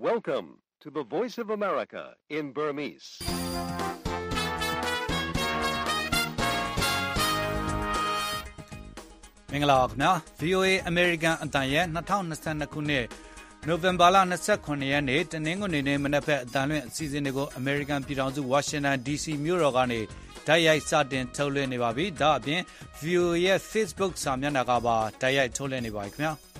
Welcome to the Voice of America in Burmese. ။မင်္ဂလာပါခင်ဗျာ VOA American အတန်ရဲ့2022ခုနှစ်နိုဝင်ဘာလ29ရက်နေ့တနင်္ဂနွေနေ့မနက်ဘက်အတန်လွင့်အစီအစဉ်တွေကို American ပြည်ထောင်စု Washington DC မြို့တော်ကနေတိုက်ရိုက်စတင်ထုတ်လွှင့်နေပါပြီ။ဒါအပြင် VOA ရဲ့ Facebook စာမျက်နှာကပါတိုက်ရိုက်ထုတ်လွှင့်နေပါပြီခင်ဗျာ။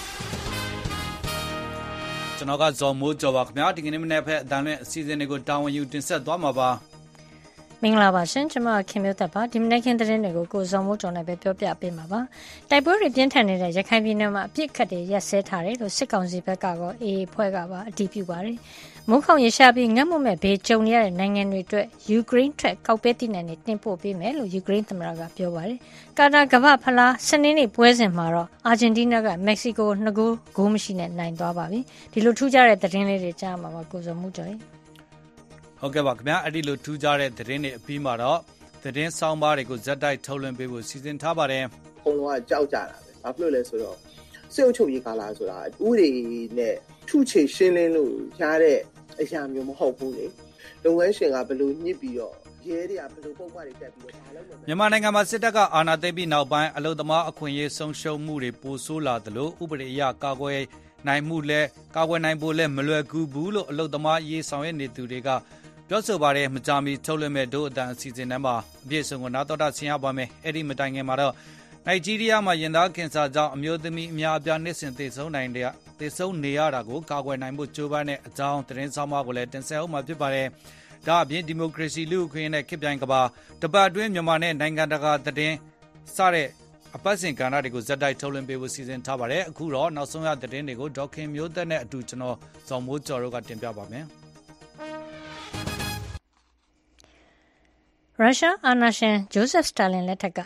ကျွန်တော်ကဇော်မိုးကျော်ပါခင်ဗျာဒီကနေ့မနက်ဘက်အတန်လွင့်အစီအစဉ်တွေကိုတာဝန်ယူတင်ဆက်သွားမှာပါ။မင်္ဂလာပါရှင်ကျွန်မခင်မျိုးသက်ပါဒီမနေ့ခင်းသတင်းတွေကိုကိုဇော်မိုးကျော်နဲ့ပဲပြောပြပေးမှာပါတိုက်ပွဲတွေပြင်းထန်နေတဲ့ရခိုင်ပြည်နယ်မှာအပြစ်ခတ်တွေရက်စဲထားတယ်လို့စစ်ကောင်စီဘက်ကကောအေးဖွဲ့ကပါအတည်ပြုပါတယ်မုန်းခေါင်ရရှာပြီးငတ်မွတ်မဲ့ဘေးကြုံရတဲ့နိုင်ငံတွေအတွက်ယူကရိန်းထွက်ကောက်ပဲတိနယ်နဲ့တင်ပို့ပေးမယ်လို့ယူကရိန်းသမ္မတကပြောပါတယ်ကာတာကမ္ဘာဖလားစနေနေ့ပွဲစဉ်မှာတော့အာဂျင်တီးနားကမက္ကဆီကို2ဂိုးမရှိနဲ့နိုင်သွားပါပြီဒီလိုထူးခြားတဲ့သတင်းလေးတွေကြားမှာပါကိုဇော်မိုးကျော်ဟုတ်ကဲ့ပါခင်ဗျာအဲ့ဒီလိုထူးခြားတဲ့သတင်းတွေအပြီးမှာတော့သတင်းဆောင်းပါးတွေကိုဇက်တိုက်ထုတ်လွှင့်ပေးဖို့စီစဉ်ထားပါတယ်။ဘုံလုံးကကြောက်ကြတာပဲ။ဘာဖြစ်လို့လဲဆိုတော့စစ်အုပ်ချုပ်ရေးကာလဆိုတာဥပဒေနဲ့ထုချေရှင်းလင်းလို့ရတဲ့အရာမျိုးမဟုတ်ဘူးလေ။လုပ်ငန်းရှင်ကဘယ်လိုညှစ်ပြီးတော့ရဲတွေကဘယ်လိုပုံမှန်တွေတက်ပြီးတော့ဒါလုပ်လို့မြန်မာနိုင်ငံမှာစစ်တပ်ကအာဏာသိမ်းပြီးနောက်ပိုင်းအလုံသမားအခွင့်အရေးဆုံးရှုံးမှုတွေပိုဆိုးလာသလိုဥပဒေအရကာကွယ်နိုင်ဖို့လဲမလွယ်ကူဘူးလို့အလုံသမားရေးဆောင်ရွက်နေသူတွေကပြောဆိုပါတယ်မကြာမီထုတ်လွှင့်မဲ့ဒို့အတန်အစီအစဉ်ထဲမှာအပြည့်အစုံကိုနားတော်တာဆင်ရပါမယ်အဲ့ဒီမတိုင်ခင်မှာတော့နိုင်ဂျီးရီးယားမှာရင်သားကင်ဆာကြောင့်အမျိုးသမီးအများအပြားနှစ်စဉ်သေဆုံးနေရတာကိုကာကွယ်နိုင်ဖို့ကြိုးပမ်းတဲ့အကြောင်းသတင်းဆောင်မကိုလည်းတင်ဆက်အောင်မှာဖြစ်ပါတယ်ဒါအပြင်ဒီမိုကရေစီလူ့အခွင့်အရေးနဲ့ခေတ်ပြိုင်ကဘာတပတ်အတွင်းမြန်မာနဲ့နိုင်ငံတကာသတင်းစတဲ့အပတ်စဉ်ကဏ္ဍတွေကိုဇက်တိုက်ထုတ်လွှင့်ပေးဖို့စီစဉ်ထားပါတယ်အခုတော့နောက်ဆုံးရသတင်းတွေကိုဒေါက်ခင်မျိုးသက်နဲ့အတူကျွန်တော်ဇော်မိုးကျော်တို့ကတင်ပြပါမယ်ရုရှားအာဏာရှင်ဂျိုးဆက်စတာလင်လက်ထက်က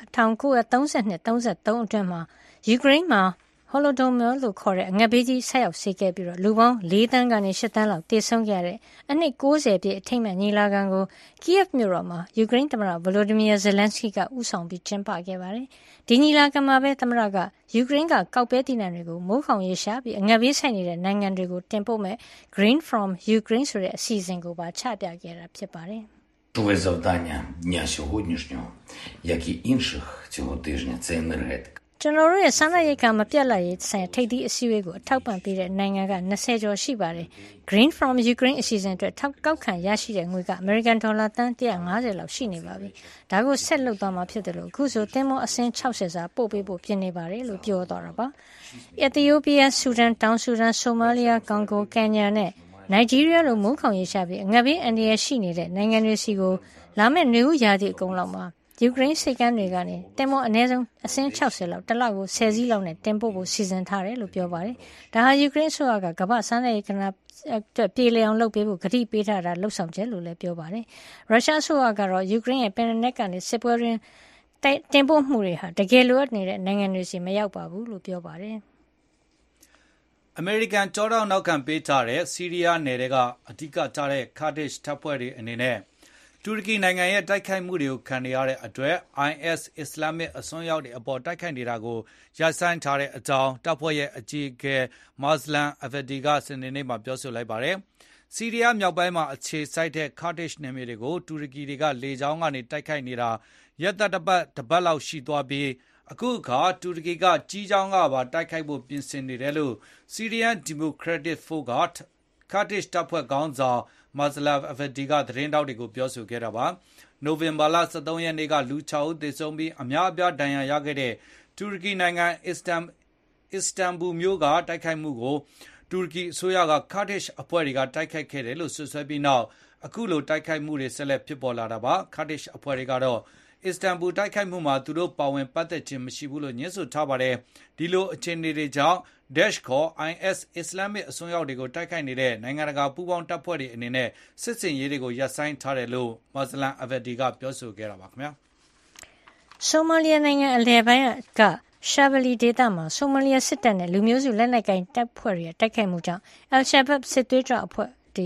1932-33အတွင်းမှာယူကရိန်းမှာဟောလိုဒိုမိုလို့ခေါ်တဲ့အငတ်ဘေးကြီးဆက်ရောက်စေခဲ့ပြီးတော့လူပေါင်း4တန်းကနေ8တန်းလောက်တေဆုံးခဲ့ရတဲ့အနှစ်60ပြည့်အထိမ်းအမှတ်ညီလာခံကိုကီယက်မြို့တော်မှာယူကရိန်းသမ္မတဗလိုဒီမီယာဇယ်လန်စကီကဦးဆောင်ပြီးကျင်းပခဲ့ပါတယ်။ဒီညီလာခံမှာပဲသမ္မတကယူကရိန်းကကောက်ပဲတည်နှံတွေကိုမိုးခေါင်ရေရှားပြီးအငတ်ဘေးဆိုင်နေတဲ့နိုင်ငံတွေကိုတင်ပို့မဲ့ Green from Ukraine ဆိုတဲ့အစီအစဉ်ကိုပါချပြခဲ့တာဖြစ်ပါတယ်။ Ключове завдання дня сьогоднішнього, як і інших цього тижня, це енергетика. ကျွန်တော်တို့ရဲ့စမ်းသပ်ရိတ်ကမပြတ်လာရေးဆိုင်ထိပ်သီးအစည်းအဝေးကိုအထောက်ပံ့ပေးတဲ့နိုင်ငံက20ကျော်ရှိပါတယ်။ Green from Ukraine အစီအစဉ်အတွက်ထောက်ကောက်ခံရရှိတဲ့ငွေက American dollar တန်150လောက်ရှိနေပါပြီ။ဒါကိုဆက်လုပ်သွားမှာဖြစ်တယ်လို့အခုဆိုသင်္ဘောအစင်း60စာပို့ပေးဖို့ပြင်နေပါတယ်လို့ပြောသွားတာပါ။ Ethiopia, Sudan, တောင်ဆူဒန်, Somalia, Congo, Kenya နဲ့နိုင်ဂျီးရီးယားလိုမုန်းခေါင်ရေးရှာပြီးအငတ်ဘေးအန္တရာယ်ရှိနေတဲ့နိုင်ငံတွေစီကိုလာမယ့်နေဦးရာသီအကုန်လောက်မှာယူကရိန်းစိတ်ကမ်းတွေကနေတင်မောအနည်းဆုံးအစင်း60လောက်တစ်လောက်ကို10စီးလောက်နဲ့တင်ပို့ဖို့စီစဉ်ထားတယ်လို့ပြောပါတယ်။ဒါဟာယူကရိန်းဆိုရကကမ္ဘာစမ်းသပ်ရေးကဏ္ဍအတွက်ပြေလည်အောင်လုပ်ပေးဖို့ကတိပေးထားတာလှုပ်ဆောင်ချက်လို့လည်းပြောပါတယ်။ရုရှားဆိုရကတော့ယူကရိန်းရဲ့ပင်လယ်နက်ကနေစစ်ပွဲတွင်တင်ပို့မှုတွေဟာတကယ်လိုအပ်နေတဲ့နိုင်ငံတွေစီမရောက်ပါဘူးလို့ပြောပါတယ်။အမေရိကန်ကြောတောက်နောက်ခံပေးထားတဲ့ဆီးရီးယားနယ်တွေကအဓိကကျတဲ့ကာဒစ်တပ်ဖွဲ့တွေအနေနဲ့တူရကီနိုင်ငံရဲ့တိုက်ခိုက်မှုတွေကိုခံနေရတဲ့အတွက် IS အစ္စလာမစ်အစွန်းရောက်တွေအပေါ်တိုက်ခိုက်နေတာကိုရပ်ဆိုင်းထားတဲ့အကြောင်းတပ်ဖွဲ့ရဲ့အကြီးအကဲမာဇလန်အဗဒီကစနေနေ့မှာပြောဆိုလိုက်ပါတယ်။ဆီးရီးယားမြောက်ပိုင်းမှာအခြေစိုက်တဲ့ကာဒစ်နယ်မြေတွေကိုတူရကီတွေကလေကြောင်းကနေတိုက်ခိုက်နေတာရက်သတ္တပတ်လောက်ရှိသွားပြီးအခုအခါတူရကီကကြီးကြောင်းကပါတိုက်ခိုက်ဖို့ပြင်ဆင်နေတယ်လို့ Syrian Democratic Force ကာဒစ်တပ်ဖွဲ့ခေါင်းဆောင်မာဇလာအဗဒီကသတင်းတောက်တွေကိုပြောဆိုခဲ့တာပါ။နိုဝင်ဘာလ23ရက်နေ့ကလူ6ဦးသေဆုံးပြီးအများအပြားဒဏ်ရာရခဲ့တဲ့တူရကီနိုင်ငံအစ္စတန်ဘူမြို့ကတိုက်ခိုက်မှုကိုတူရကီအစိုးရကကာဒစ်အဖွဲ့တွေကတိုက်ခိုက်ခဲ့တယ်လို့ဆွဆွဲပြီးနောက်အခုလိုတိုက်ခိုက်မှုတွေဆက်လက်ဖြစ်ပေါ်လာတာပါ။ကာဒစ်အဖွဲ့တွေကတော့အစ္စတန်ဘူတိုက်ခိုက်မှုမှာသူတို့ပါဝင်ပတ်သက်ခြင်းမရှိဘူးလို့ညွှန်ဆိုထားပါတယ်။ဒီလိုအခြေအနေတွေကြောင့် Daesh ခေါ် IS အစ္စလာမစ်အစွန်းရောက်တွေကိုတိုက်ခိုက်နေတဲ့နိုင်ငံတကာပူးပေါင်းတပ်ဖွဲ့တွေအနေနဲ့စစ်စင်ရေးတွေကိုရပ်ဆိုင်းထားတယ်လို့မာဇလန်အဗဒီကပြောဆိုခဲ့တာပါခင်ဗျာ။ဆိုမာလီယာနိုင်ငံအလယ်ပိုင်းကရှာဗလီဒေသမှာဆိုမာလီယာစစ်တပ်နဲ့လူမျိုးစုလက်နက်ကိုင်တပ်ဖွဲ့တွေတိုက်ခိုက်မှုကြောင့်အယ်ရှာဘတ်စစ်သွေးကြွအဖွဲ့တွေ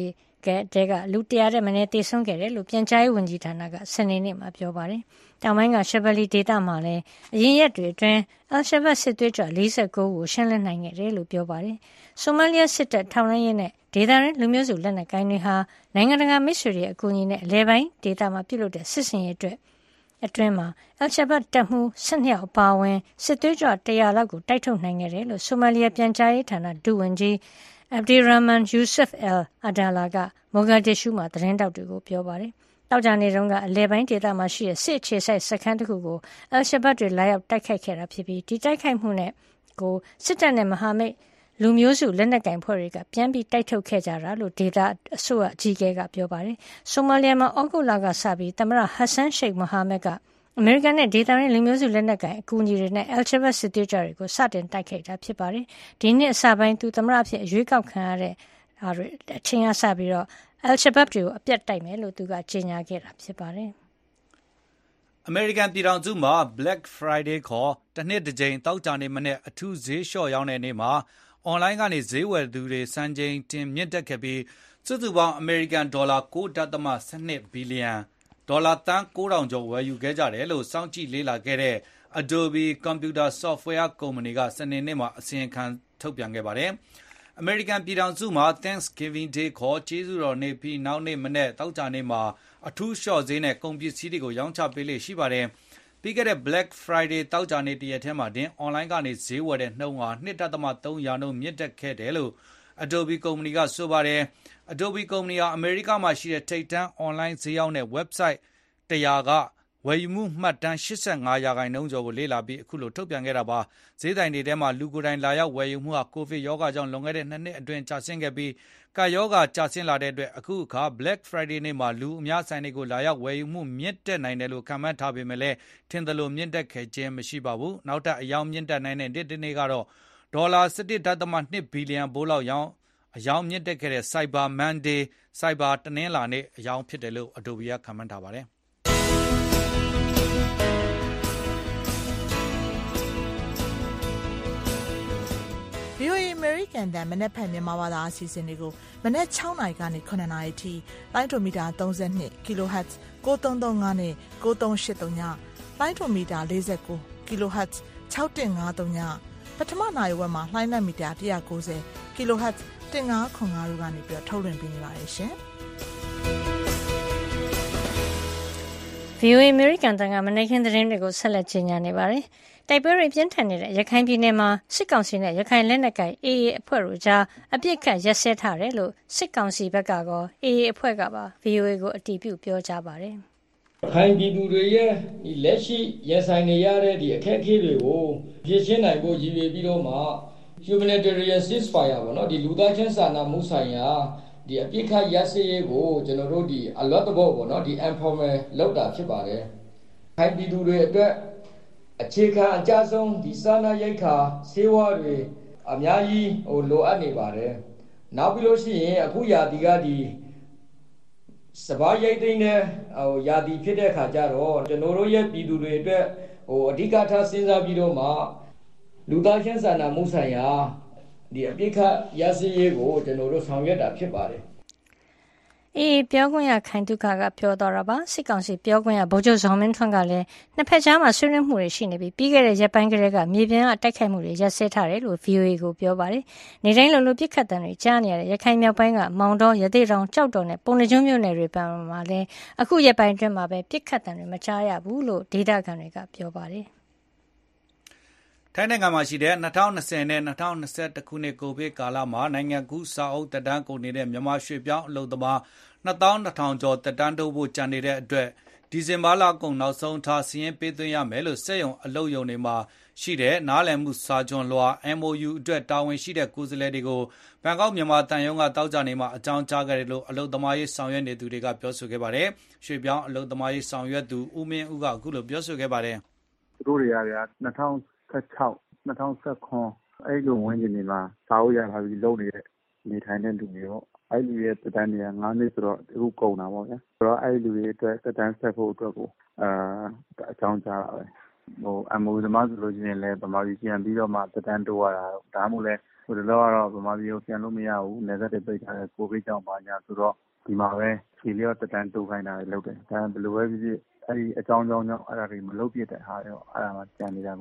တဲကလူ100တဲ့မနေ့တည်ဆုံးခဲ့တယ်လို့ပြန်ကြားရေးဝန်ကြီးဌာနကစနေနေ့မှာပြောပါတယ်။တောင်ပိုင်းကရှဘလီဒေသမှာလည်းအရင်ရက်တွေအတွင်းအယ်ရှဘတ်စစ်သွေးကြွ49ကိုရှင်းလင်းနိုင်ခဲ့တယ်လို့ပြောပါတယ်။ဆိုမာလီယာစစ်တပ်ထောက်လှမ်းရေးနဲ့ဒေသရင်းလူမျိုးစုလက်နက်ကိုင်တွေဟာနိုင်ငံတကာမိတ်ဆွေတွေအကူအညီနဲ့အလဲပိုင်းဒေသမှာပြုလုပ်တဲ့စစ်စင်ရေးအတွင်းမှာအယ်ရှဘတ်တပ်မှု12ယောက်အပါအဝင်စစ်သွေးကြွ100လောက်ကိုတိုက်ထုတ်နိုင်ခဲ့တယ်လို့ဆိုမာလီယာပြန်ကြားရေးဌာနဒုဝန်ကြီးAbdirahman Yusuf Al-Adala ကမိုဂါဒစ်ရှူးမှာသတင်းတောက်တွေကိုပြောပါတယ်။တောက်ကြနေတုန်းကအလဲပိုင်းဒေသမှာရှိတဲ့စစ်အခြေစိုက်စခန်းတစ်ခုကိုအယ်ရှဘတ်တွေလာရောက်တိုက်ခိုက်ခဲ့တာဖြစ်ပြီးဒီတိုက်ခိုက်မှုနဲ့ကိုစစ်တပ်နဲ့မဟာမိတ်လူမျိုးစုလက်နက်ကင်ဖွဲ့တွေကပြန်ပြီးတိုက်ထုတ်ခဲ့ကြတာလို့ဒေတာအစိုးရအကြီးအကဲကပြောပါတယ်။ဆိုမာလီယာမှာဩဂုတ်လကစပြီးသမ္မတဟဆန်ရှိတ်မိုဟာမက်ကအမေရိကန်နဲ့ဒေသရင်းလူမျိုးစုလက်နက်ကိုင်အကူအညီတွေနဲ့အယ်ရှဘတ်စစ်သွေးကြွတွေကိုစတင်တိုက်ခိုက်တာဖြစ်ပါတယ်။ဒီနှစ်အစပိုင်းသူသမ္မတအဖြစ်အရွေးကောက်ခံရတဲ့အချိန်အစပြီးတော့အယ်ရှဘတ်တွေကိုအပြတ်တိုက်မယ်လို့သူကကြေညာခဲ့တာဖြစ်ပါတယ်။အမေရိကန်ပြည်ထောင်စုမှာ Black Friday ခေါ်တစ်နှစ်တစ်ကြိမ်တောက်ကြနေမနဲ့အထူးဈေးလျှော့ရောင်းတဲ့နေ့မှာအွန်လိုင်းကနေဈေးဝယ်သူတွေစံချိန်တင်မြင့်တက်ခဲ့ပြီးစုစုပေါင်းအမေရိကန်ဒေါ်လာ 9.12 ဘီလီယံဒေါ်လာသန်း9000ကျော်ဝယ်ယူခဲ့ကြတယ်လို့စောင့်ကြည့်လေ့လာခဲ့တဲ့ Adobe Computer Software ကုမ္ပဏီကစနေနေ့မှာအစီရင်ခံထုတ်ပြန်ခဲ့ပါတယ်။ အမေရိကန်ပြည်ထောင်စုမှာ Thanksgiving Day ခေါ်ကျေးဇူးတော်နေ့ပြီးနောက်နေ့မနေ့တောက်ကြနေ့မှာအထူးလျှော့ဈေးနဲ့ကုန်ပစ္စည်းတွေကိုရောင်းချပေးလေ့ရှိပါတယ်။ပြီးခဲ့တဲ့ Black Friday တောက်ကြနေ့တရက်ထဲမှာတင်အွန်လိုင်းကနေဈေးဝယ်တဲ့နှုန်းဟာ 2.3% မြင့်တက်ခဲ့တယ်လို့ Adobe ကုမ္ပဏီကဆိုပါတယ်။ Adobe ကုမ္ပဏီဟာအမေရိကမှာရှိတဲ့ထိပ်တန်းအွန်လိုင်းဈေးရောင်းတဲ့ website 100ကဝယ်ယူမှုမှတ်တမ်း 85% ကျော်ကိုလေ့လာပြီးအခုလိုထုတ်ပြန်ခဲ့တာပါ။ဈေးဆိုင်တွေထဲမှာလူကိုယ်တိုင်လာရောက်ဝယ်ယူမှုဟာကိုဗစ်ရောဂါကြောင့်လွန်ခဲ့တဲ့2နှစ်အတွင်းကျဆင်းခဲ့ပြီးကပ်ရောဂါကျဆင်းလာတဲ့အတွက်အခုအခါ Black Friday နေ့မှာလူအများဆိုင်တွေကိုလာရောက်ဝယ်ယူမှုမြင့်တက်နိုင်တယ်လို့ခန့်မှန်းထားပေမဲ့လည်းထင်သလိုမြင့်တက်ခဲ့ခြင်းမရှိပါဘူး။နောက်ထပ်အယောင်မြင့်တက်နိုင်တဲ့နေ့ကတော့ဒေါ်လာ 17.2 ဘီလီယံဘိုးလောက်အယောင်မြင့်တက်ခဲ့တဲ့ Cyber Monday စိုက်ဘာတနင်္လာနေ့အယောင်ဖြစ်တယ်လို့ Adobe ကခန့်မှန်းထားပါတယ်။ VOA American တန်မနက်ဖြန်မြန်မာဘာသာအစီအစဉ်တွေကိုမနက်6နာရီကနေ9နာရီထိလိုင်းဒိုမီတာ32 kHz 9335နဲ့9383ညလိုင်းဒိုမီတာ49 kHz 6153ညပထမနာရီဝက်မှာလိုင်းနက်မီတာ190 kHz 1505တို့ကနေပြီးထုတ်လွှင့်ပေးနေပါတယ်ရှင်။ VOA American တန်ကမနေ့ကသတင်းတွေကိုဆက်လက်ကြီးညာနေပါတယ်။တိုက်ပွဲတွေပြင်းထန်နေတဲ့ရခိုင်ပြည်နယ်မှာစစ်ကောင်စီနဲ့ရခိုင်လက်နက်ကိုင် AA အဖွဲ့တို့ကြားအပြစ်ခတ်ရက်စဲထားတယ်လို့စစ်ကောင်စီဘက်ကကော AA အဖွဲ့ကပါ VOA ကိုအတည်ပြုပြောကြားပါတယ်။ခိုင်ပြည်သူတွေရဲ့လက်ရှိရင်ဆိုင်နေရတဲ့အခက်အခဲတွေကိုဖြေရှင်းနိုင်ဖို့ရည်ရွယ်ပြီးတော့မှ humanitarian ceasefire ပေါ့နော်လူသားချင်းစာနာမှုဆိုင်ရာအပြစ်ခတ်ရက်စဲရေးကိုကျွန်တော်တို့အလွတ်တဘောပေါ့နော်informal လောက်တာဖြစ်ပါတယ်။ခိုင်ပြည်သူတွေအတွက်အခြေခံအကြဆုံးစာနာရိက္ခာဆေးဝါးတွေအများကြီးလိုအပ်နေပါတယ်။နောက်ပြီးလို့ရှိရင်အခုရာသီကစပါးရိတ်သိမ်းတဲ့ရာသီဖြစ်တဲ့အခါကျတော့ကျွန်တော်တို့ရဲ့ပြည်သူတွေအတွက်အဓိကထားစဉ်းစားပြီးတော့မှလူသားချင်းစာနာမှုဆိုင်ရာအပြစ်ခတ်ရစရေးကိုကျွန်တော်တို့ဆောင်ရွက်တာဖြစ်ပါတယ် AA ပြောခွင့်ရခိုင်တုခကပြောသွားတာပါစစ်ကောင်စီပြောခွင့်ရဗိုလ်ချုပ်ဇော်မင်းထွန်းကလည်းနှစ်ဖက်ကြားမှာဆွေးနွေးမှုတွေရှိနေပြီးခဲ့တဲ့ရက်ပိုင်းကလေးကမြေပြင်ကတိုက်ခိုက်မှုတွေရပ်စဲထားတယ်လို့ VOA ကိုပြောပါတယ်နေတိုင်းလိုပြစ်ခတ်တံတွေကြားနေရတဲ့ရခိုင်မြောက်ပိုင်းကမောင်တော်ရသေးတောင်ကြောက်တော်နဲ့ပုံနှကျွန်းမြို့နယ်တွေပံမှာလည်းအခုရက်ပိုင်းအတွင်းမှာပဲပြစ်ခတ်တံတွေမကြားရဘူးလို့ဒေသခံတွေကပြောပါတယ်ထိုင်းနိုင်ငံမှာရှိတဲ့2020နဲ့2021ခုနှစ်ကိုဗစ်ကာလမှာနိုင်ငံကူးစာအုပ်တက်တန်းကုန်နေတဲ့မြန်မာရွှေပြောင်းအလုပ်သမား22,000ကျော်တက်တန်းတိုးဖို့ကြံနေတဲ့အတွက်ဒီဇင်ဘာလကုန်နောက်ဆုံးထားစီရင်ပေးသွင်းရမယ်လို့စက်ရုံအလုပ်ရုံတွေမှာရှိတဲ့နားလည်မှုစာချွန်လွှာ MOU အတွက်တာဝန်ရှိတဲ့ကိုယ်စားလှယ်တွေကိုဘန်ကောက်မြန်မာတန်ယုံကတောက်ကြနေမှာအကြောင်းကြားခဲ့တယ်လို့အလုပ်သမားရေးဆောင်ရွက်နေသူတွေကပြောဆိုခဲ့ပါတယ်။ရွှေပြောင်းအလုပ်သမားရေးဆောင်ရွက်သူဦးမင်းဦးကအခုလိုပြောဆိုခဲ့ပါတယ်။သူတို့တွေက2016 2019အဲ့လိုဝင်နေမှာစာအုပ်ရထားပြီးလုပ်နေတဲ့နေထိုင်တဲ့လူတွေပေါ့အဲ့လူရဲ့တက်တန်းတွေက9နှစ်ဆိုတော့အခုကုန်တာပေါ့ဗျာဆိုတော့အဲ့လူတွေအတွက်တက်တန်းဆက်ဖို့အတွက်ကိုအကြောင်းကြားတာပဲMOU သမားဆိုလို့ရှိရင်လည်းဗမာပြည်ပြန်ပြီးတော့မှတက်တန်းတိုးရတာဒါမှမဟုတ်လည်းဒီလိုကတော့ဗမာပြည်ကိုပြန်လို့မရဘူးနယ်စပ်တွေပိတ်ထားတဲ့ကိုဗစ်ကြောင့်ပါညာဆိုတော့ဒီမှာပဲခြေလျော့တက်တန်းတိုးခိုင်းတာလုပ်တယ်ဒါဘယ်လိုပဲဖြစ်ဖြစ်အဲ့ဒီအကြောင်းကြောင့်အဲ့ဒါတွေမလုပ်ပြတဲ့ဟာရောအဲ့ဒါမှကြံနေတာ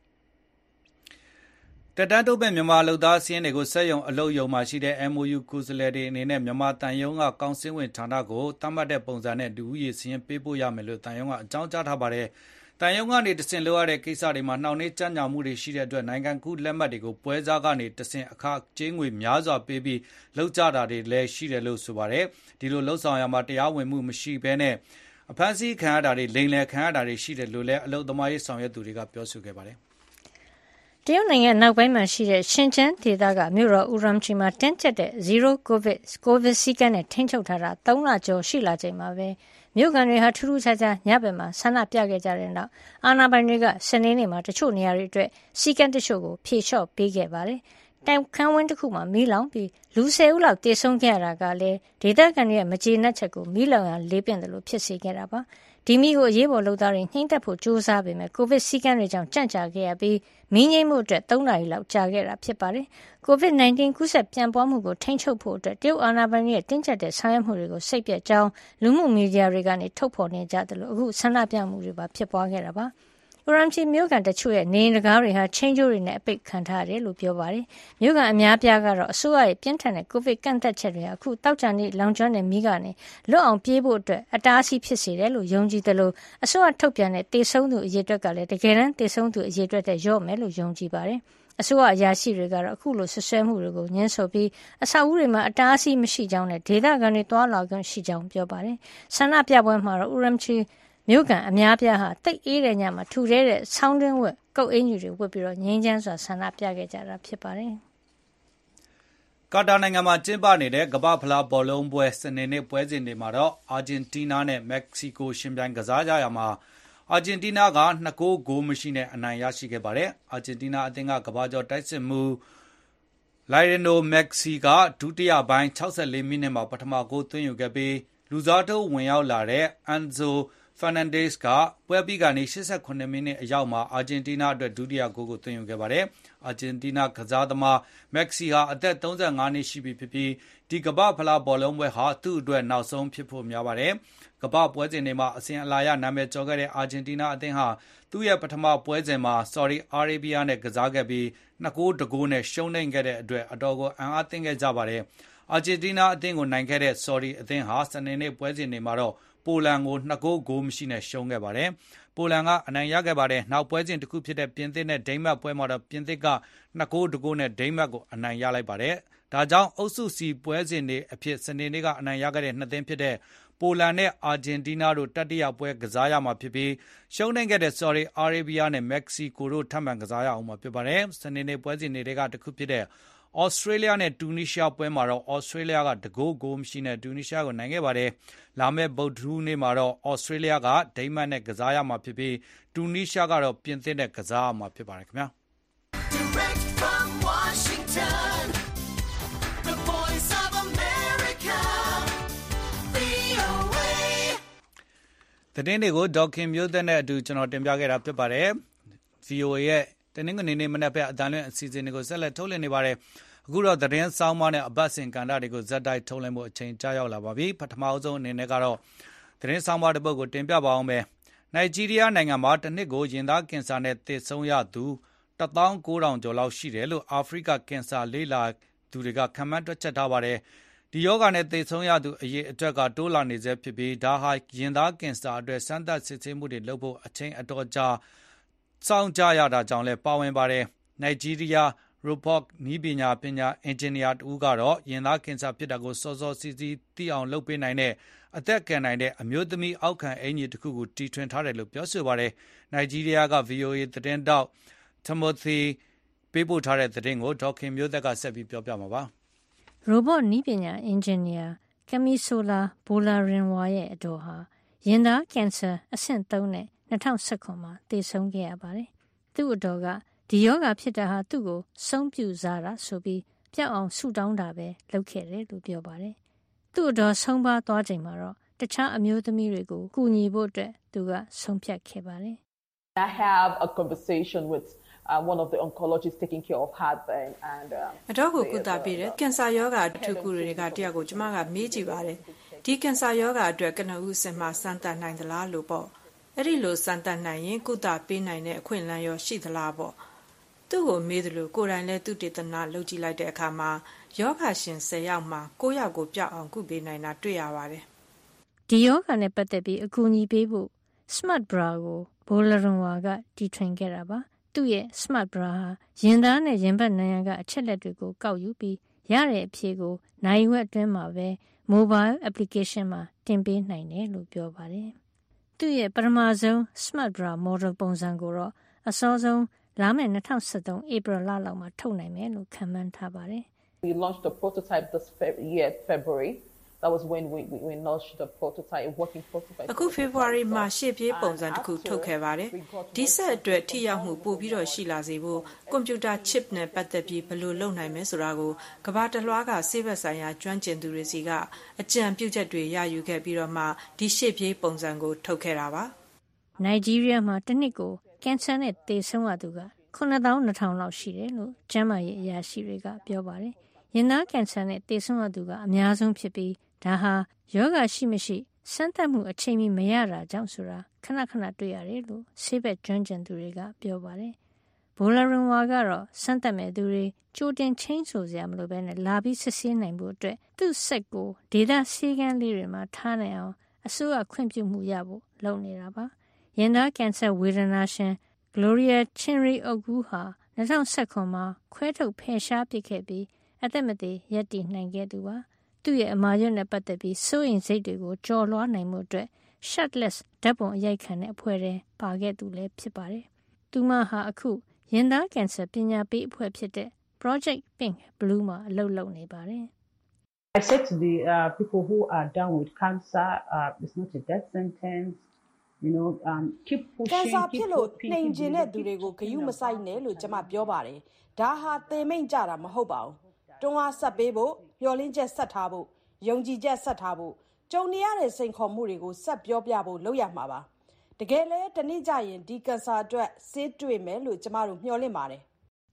တက်တန်းတိုးမဲ့မြန်မာအလုပ်သားစင်းတွေကိုစက်ရုံအလုပ်ရုံမှာရှိတဲ့ MOU ကိုယ်စားလှယ်တွေအနေနဲ့မြန်မာတန်ယုံကကောင်စစ်ဝင်ဌာနကိုတတ်မှတ်တဲ့ပုံစံနဲ့လူဦးရေစင်းပေးပို့ရမယ်လို့တန်ယုံကအကြောင်းကြားထားပါတယ်တန်ယုံကနေတဆင့်လိုရတဲ့ကိစ္စတွေမှာနှောင့်နှေးကြမ်းကြုတ်မှုတွေရှိတဲ့အတွက်နိုင်ငံကူးလက်မှတ်တွေကိုပွဲစားကနေတဆင့်အခကြေးငွေများစွာပေးပြီးလောက်ကြတာတွေလည်းရှိတယ်လို့ဆိုပါတယ်ဒီလိုလှုပ်ဆောင်ရမှာတရားဝင်မှုမရှိဘဲနဲ့အဖမ်းဆီးခံရတာတွေလိမ်လည်ခံရတာတွေရှိတယ်လို့လည်းအလုပ်သမားရေးဆောင်ရွက်သူတွေကပြောဆိုခဲ့ပါတယ်တရုတ်နိုင်ငံနောက်ပိုင်းမှာရှိတဲ့ရှင်ကျန်းဒေသကမြို့တော်ဥရမ်ချီမှာတင်းကျပ်တဲ့ Zero COVID စည်းကမ်းနဲ့ထိန်းချုပ်ထားတာ3လကျော်ရှိလာချိန်မှာပဲမြို့ကန်တွေဟာထူးထူးခြားခြားညဘက်မှာဆန္ဒပြခဲ့ကြတဲ့နောက်အာဏာပိုင်တွေကစနေနေ့မှာတချို့နေရာတွေအတွက်စည်းကမ်းတချို့ကိုဖြေလျှော့ပေးခဲ့ပါတယ်။တိုင်ခန်းဝင်းတစ်ခုမှာမီးလောင်ပြီးလူ10ဦးလောက်တေဆုံးခဲ့ရတာကလည်းဒေသခံတွေရဲ့မကျေနပ်ချက်ကိုမီးလောင်ရလေးပင့်တယ်လို့ဖြစ်စေခဲ့တာပါ။ဒီမီးကိုအရေးပေါ်လုပ်သားတွေနှိမ့်သက်ဖို့ကြိုးစားပေမဲ့ကိုဗစ်စည်းကမ်းတွေကြောင့်ကြန့်ကြာခဲ့ရပြီးမီးငြိမ်းမှုအတွက်3နာရီလောက်ကြာခဲ့တာဖြစ်ပါတယ်။ COVID-19 ကူးစက်ပြန့်ပွားမှုကိုထိန်းချုပ်ဖို့အတွက်တရုတ်အာဏာပိုင်တွေရဲ့တင်းကျပ်တဲ့ဆောင်ရွက်မှုတွေကိုစိတ်ပြတ်ကြောင်းလူမှုမီဒီယာတွေကနေထုတ်ဖော်နေကြတယ်လို့အခုဆန္ဒပြမှုတွေပါဖြစ်ပွားခဲ့တာပါ။ဥရမ်ချီမြို့ကန်တချို့ရဲ့နေအိမ်တကားတွေဟာချင်းကျိုးတွေနဲ့အပိတ်ခံထားရတယ်လို့ပြောပါတယ်။မြို့ကန်အများပြားကတော့အစိုးရရဲ့ပြင်းထန်တဲ့ကိုဗစ်ကန့်သက်ချက်တွေဟာအခုတောက်ကြနေ့လောင်ကျွမ်းတဲ့မီးကနေလွတ်အောင်ပြေးဖို့အတွက်အတားအဆီးဖြစ်စေတယ်လို့ယုံကြည်တယ်လို့အစိုးရထုတ်ပြန်တဲ့တေဆုံးသူအရေအတွက်ကလည်းတကယ်တမ်းတေဆုံးသူအရေအတွက်တဲ့ရော့မယ်လို့ယုံကြည်ပါတယ်။အစိုးရအရာရှိတွေကတော့အခုလိုဆွဆွဲမှုတွေကိုညှင်းဆိုပြီးအဆောက်အဦတွေမှာအတားအဆီးမရှိကြောင်းနဲ့ဒေသခံတွေတွာလာခွင့်ရှိကြောင်းပြောပါတယ်။ဆန္ဒပြပွဲမှာတော့ဥရမ်ချီမြို့ကန်အများပြားဟာတိတ်အေးတဲ့ညမှာထူတဲ့ဆောင်းတွင်းဝက်ကုတ်အင်းကြီးတွေဝတ်ပြီးတော့ငြိမ်းချမ်းစွာဆန္ဒပြခဲ့ကြတာဖြစ်ပါတယ်။ကာတာနိုင်ငံမှာကျင်းပနေတဲ့ကမ္ဘာ့ဖလားဘောလုံးပွဲစနေနေ့ပွဲစဉ်တွေမှာတော့အာဂျင်တီးနားနဲ့မက္ကဆီကိုရှင်ပြိုင်ကစားကြရမှာအာဂျင်တီးနားက2ဂိုးမရှိနဲ့အနိုင်ရရှိခဲ့ပါတယ်။အာဂျင်တီးနားအသင်းကကမ္ဘာကျော်တိုက်စစ်မှုလိုင်ရနိုမက်ဆီကဒုတိယပိုင်း64မိနစ်မှာပထမဂိုးသွင်းယူခဲ့ပြီးလူစားထိုးဝင်ရောက်လာတဲ့အန်ဇိုဖာနန်ဒက်စ်ကပွဲပြီးကနေ88မိနစ်အရောက်မှာအာဂျင်တီးနားအတွက်ဒုတိယဂိုးကိုသွင်းယူခဲ့ပါတယ်။အာဂျင်တီးနားကစားသမားမက်ဆီဟာအသက်35နှစ်ရှိပြီဖြစ်ပြီးဒီကမ္ဘာ့ဖလားဘောလုံးပွဲဟာသူ့အတွက်နောက်ဆုံးဖြစ်ဖို့များပါတယ်။ကမ္ဘာ့ပွဲစဉ်တွေမှာအစဉ်အလာရနာမည်ကျော်ခဲ့တဲ့အာဂျင်တီးနားအသင်းဟာသူ့ရဲ့ပထမပွဲစဉ်မှာဆော်ဒီအာရေဗီးယားနဲ့ကစားခဲ့ပြီး2ဂိုး1ဂိုးနဲ့ရှုံးနိမ့်ခဲ့တဲ့အတွက်အတော်ကိုအံ့အားသင့်ခဲ့ကြပါတယ်။အာဂျင်တီးနားအသင်းကိုနိုင်ခဲ့တဲ့ဆော်ဒီအသင်းဟာစနေနေ့ပွဲစဉ်တွေမှာတော့ပိုလန်ကို2ဂိုးဂိုးမရှိနဲ့ရှုံးခဲ့ပါတယ်။ပိုလန်ကအနိုင်ရခဲ့ပါတယ်။နောက်ပွဲစဉ်တစ်ခုဖြစ်တဲ့ပြင်သစ်နဲ့ဒိန်းမတ်ပွဲမှာတော့ပြင်သစ်က2ဂိုး1ဂိုးနဲ့ဒိန်းမတ်ကိုအနိုင်ရလိုက်ပါတယ်။ဒါကြောင့်အုပ်စုစီပွဲစဉ်တွေအဖြစ်စနေနေ့ကအနိုင်ရခဲ့တဲ့2သင်းဖြစ်တဲ့ပိုလန်နဲ့အာဂျင်တီးနားတို့တတိယပွဲကစားရမှာဖြစ်ပြီးရှုံးနိမ့်ခဲ့တဲ့ဆော်ဒီအာရေဗီးယားနဲ့မက္ကဆီကိုတို့ထပ်မံကစားရအောင်မှာဖြစ်ပါတယ်။စနေနေ့ပွဲစဉ်တွေကတစ်ခုဖြစ်တဲ့ဩစတြေးလျနဲ့တူနီးရှားပွဲမှာတော့ဩစတြေးလျက2ဂိုးဂိုးမရှိနဲ့တူနီးရှားကိုနိုင်ခဲ့ပါတယ်။လာမယ့်ဗုဒ္ဓဟူးနေ့မှာတော့ဩစတြေးလျကဒိန်းမတ်နဲ့ကစားရမှာဖြစ်ပြီးတူနီးရှားကတော့ပြင်သစ်နဲ့ကစားရမှာဖြစ်ပါတယ်ခင်ဗျာ။ Direct from Washington, the voice of America, VOA သတင်းတွေကိုဒေါက်ခင်မျိုးသက်နဲ့အတူကျွန်တော်တင်ပြခဲ့တာဖြစ်ပါတယ်။ VOA ရဲ့တနင်္ဂနွေနေ့မနက်ပိုင်းအတန်လွင့်အစီအစဉ်တွေကိုဆက်လက်ထုတ်လွှင့်နေပါတယ်။အခုတော့သတင်းဆောင်းပါးနဲ့အပတ်စဉ်ကဏ္ဍတွေကိုဇက်တိုက်ထုတ်လွှင့်ဖို့အချိန်ကြာရောက်လာပါပြီ။ပထမဆုံးအနေနဲ့ကတော့သတင်းဆောင်းပါးတစ်ပုဒ်ကိုတင်ပြပါအောင်မယ်။နိုင်ဂျီးရီးယားနိုင်ငံမှာတစ်နှစ်ကိုရင်သားကင်ဆာနဲ့သေဆုံးရသူ19000ကျော်လောက်ရှိတယ်လို့အာဖရိကကင်ဆာလေ့လာသူတွေကခန့်မှန်းတွက်ချက်ထားပါတယ်။ဒီရောဂါနဲ့သေဆုံးရသူအရေအတွက်ကတိုးလာနေဆဲဖြစ်ပြီးဒါဟာရင်သားကင်ဆာအတွက်စမ်းသပ်စစ်ဆေးမှုတွေလုပ်ဖို့အချိန်အတော်ကြာစောင့်ကြရတာကြောင့်လည်းပါဝင်ပါတယ်။နိုင်ဂျီးရီးယားရိုဘော့နည်းပညာအင်ဂျင်နီယာတူကတော့ရင်သားကင်ဆာဖြစ်တာကိုစောစောစီးစီးသိအောင်လုပ်ပေးနိုင်တဲ့အသက်ကယ်နိုင်တဲ့အမျိုးသမီးအောက်ခံအင်ဂျီတစ်ခုကိုတီထွင်ထားတယ်လို့ပြောဆိုပါတယ်။နိုင်ဂျီးရီးယားက VOA သတင်းတောက်တမိုသီပေးပို့ထားတဲ့သတင်းကိုဒေါက်ခင်မျိုးသက်ကဆက်ပြီးပြောပြမှာပါ။ရိုဘော့နည်းပညာအင်ဂျင်နီယာကမီဆိုလာဘိုလာရင်ဝါရဲ့အတော်ဟာရင်သားကင်ဆာအဆင့်3နဲ့2019မှာသေဆုံးခဲ့ရပါတယ်။သူ့အတော်ကဒီယောဂဖြစ်တာဟာသူ့ကိုဆုံးပြူစားတာဆိုပြီးပျောက်အောင်ဆူတောင်းတာပဲလုပ်ခဲ့တယ်လို့ပြောပါတယ်။သူ့အတော်ဆုံးပါသွားချိန်မှာတော့တခြားအမျိုးသမီးတွေကိုကူညီဖို့အတွက်သူကဆုံးဖြတ်ခဲ့ပါတယ်။ I have a conversation with one of the oncologists taking care of heartburn and အတော့ကိုကုသပေးတဲ့ကင်ဆာယောဂါအထူးကုတွေကတယောက်ကိုကျမကမေးကြည့်ပါတယ်ဒီကင်ဆာရောဂါအတွက်ကနဦးစင်မှာစမ်းသပ်နိုင်သလားလို့ပေါ့အဲ့ဒီလိုစမ်းသပ်နိုင်ရင်ကုသပေးနိုင်တဲ့အခွင့်အလမ်းရောရှိသလားပေါ့သူ့ကိုမေးတယ်လို့ကိုယ်တိုင်လည်းသူတေသနာလုပ်ကြည့်လိုက်တဲ့အခါမှာယောဂရှင်10ယောက်မှာ9ယောက်ကိုပြောက်အောင်ကုပေးနိုင်တာတွေ့ရပါတယ်ဒီယောဂနဲ့ပတ်သက်ပြီးအကူအညီပေးဖို့ Smart Bra ကိုဘိုလရွန်ဝါကတီထွင်ခဲ့တာပါသူ့ရဲ့ Smart Bra ဟာရင်သားနဲ့ရင်ဘတ်နံရံကအချက်လက်တွေကိုကောက်ယူပြီးရတဲ့အဖြေကိုနိုင်ဝက်အတွင်းမှာပဲ mobile application မှာတင်ပေးနိုင်တယ်လို့ပြောပါတယ်သူ့ရဲ့ပထမဆုံး Smart Bra model ပုံစံကိုတော့အစောဆုံးလာမယ့်2013 April လလောက်မှာထုတ်နိုင်မယ်လို့ခန့်မှန်းထားပါတယ် We launched the prototype this year February That was when we launched the prototype, a working prototype. အခု February မှာရှေ့ပြေးပုံစံတစ်ခုထုတ်ခဲ့ပါတယ်ဒီဆက်အတွက်ထိရောက်မှုပို့ပြီးတော့ရှိလာစေဖို့ကွန်ပျူတာ chip နဲ့ပတ်သက်ပြီးဘယ်လိုလုပ်နိုင်မလဲဆိုတာကိုကမ္ဘာတစ်လွှားကဆေးဘက်ဆိုင်ရာကျွမ်းကျင်သူတွေစီကအကြံပြုချက်တွေရယူခဲ့ပြီးတော့မှဒီရှေ့ပြေးပုံစံကိုထုတ်ခဲ့တာပါနိုင်ဂျီးရီးယားမှာတစ်နှစ်ကိုကင်ဆာနဲ့သေဆုံးရသူက92,000လောက်ရှိတယ်လို့ကျန်းမာရေးအရာရှိတွေကပြောပါတယ်ရင်သားကင်ဆာနဲ့သေဆုံးရသူကအများဆုံးဖြစ်ပြီးဒါဟာယောဂရှိမရှိစမ်းသပ်မှုအချိန်မီမရတာကြောင့်ဆိုတာခဏခဏတွေ့ရတယ်လို့ဆေးဘက်ကျွမ်းကျင်သူတွေကပြောပါတယ်။ဘိုလာရွန်ဝါကတော့စမ်းသပ်မဲ့သူတွေကြိုတင်ချင်းဆိုစရာမလိုဘဲနဲ့လာပြီးစစ်ဆေးနိုင်ဖို့အတွက်သူ့ဆက်ကိုဒေတာဆေးကန်းလေးတွေမှာထားနိုင်အောင်အစိုးရခွင့်ပြုမှုရဖို့လုပ်နေတာပါ။ရင်သားကင်ဆာဝေဒနာရှင် Gloria Chinri-Ogu ဟာ2019မှာခွဲထုတ်ဖယ်ရှားပစ်ခဲ့ပြီးအသက်မသေရပ်တည်နိုင်ခဲ့သူပါသူ့ရဲ့အမာရွတ်နဲ့ပတ်သက်ပြီးစိုးရိမ်စိတ်တွေကိုကြော်လွှားနိုင်မှုအတွက် Shirtless ဓာတ်ပုံအရိုက်ခံတဲ့အဖွဲ့ထဲပါခဲ့သူလည်းဖြစ်ပါတယ်။သူမဟာအခုရင်သားကင်ဆာပညာပေးအဖွဲ့ဖြစ်တဲ့ Project Pink Blue မှာအလုပ်လုပ်နေပါတယ်။ I said to the people who are down with cancer, it's not a death sentence. You know, keep pushing. ကင်ဆာဖြစ်လို့နှိမ်ကျင်တဲ့သူတွေကိုဂရုမစိုက်နဲ့လို့ကျွန်မပြောပါတယ်။ဒါဟာသေမိန့်ကြတာမဟုတ်ပါဘူး။တွန်းအားဆက်ပေးဖို့မျှော်လင့်ချက်ဆက်ထားဖို့ယုံကြည်ချက်ဆက်ထားဖို့ကြုံနေရတဲ့စိန်ခေါ်မှုတွေကိုဆက်ပြောပြဖို့လုပ်ရမှာပါတကယ်လဲတနေ့ကျရင်ဒီကင်ဆာအတွက်ဆေးတွေ့မယ်လို့ကျမတို့မျှော်လင့်ပါတယ်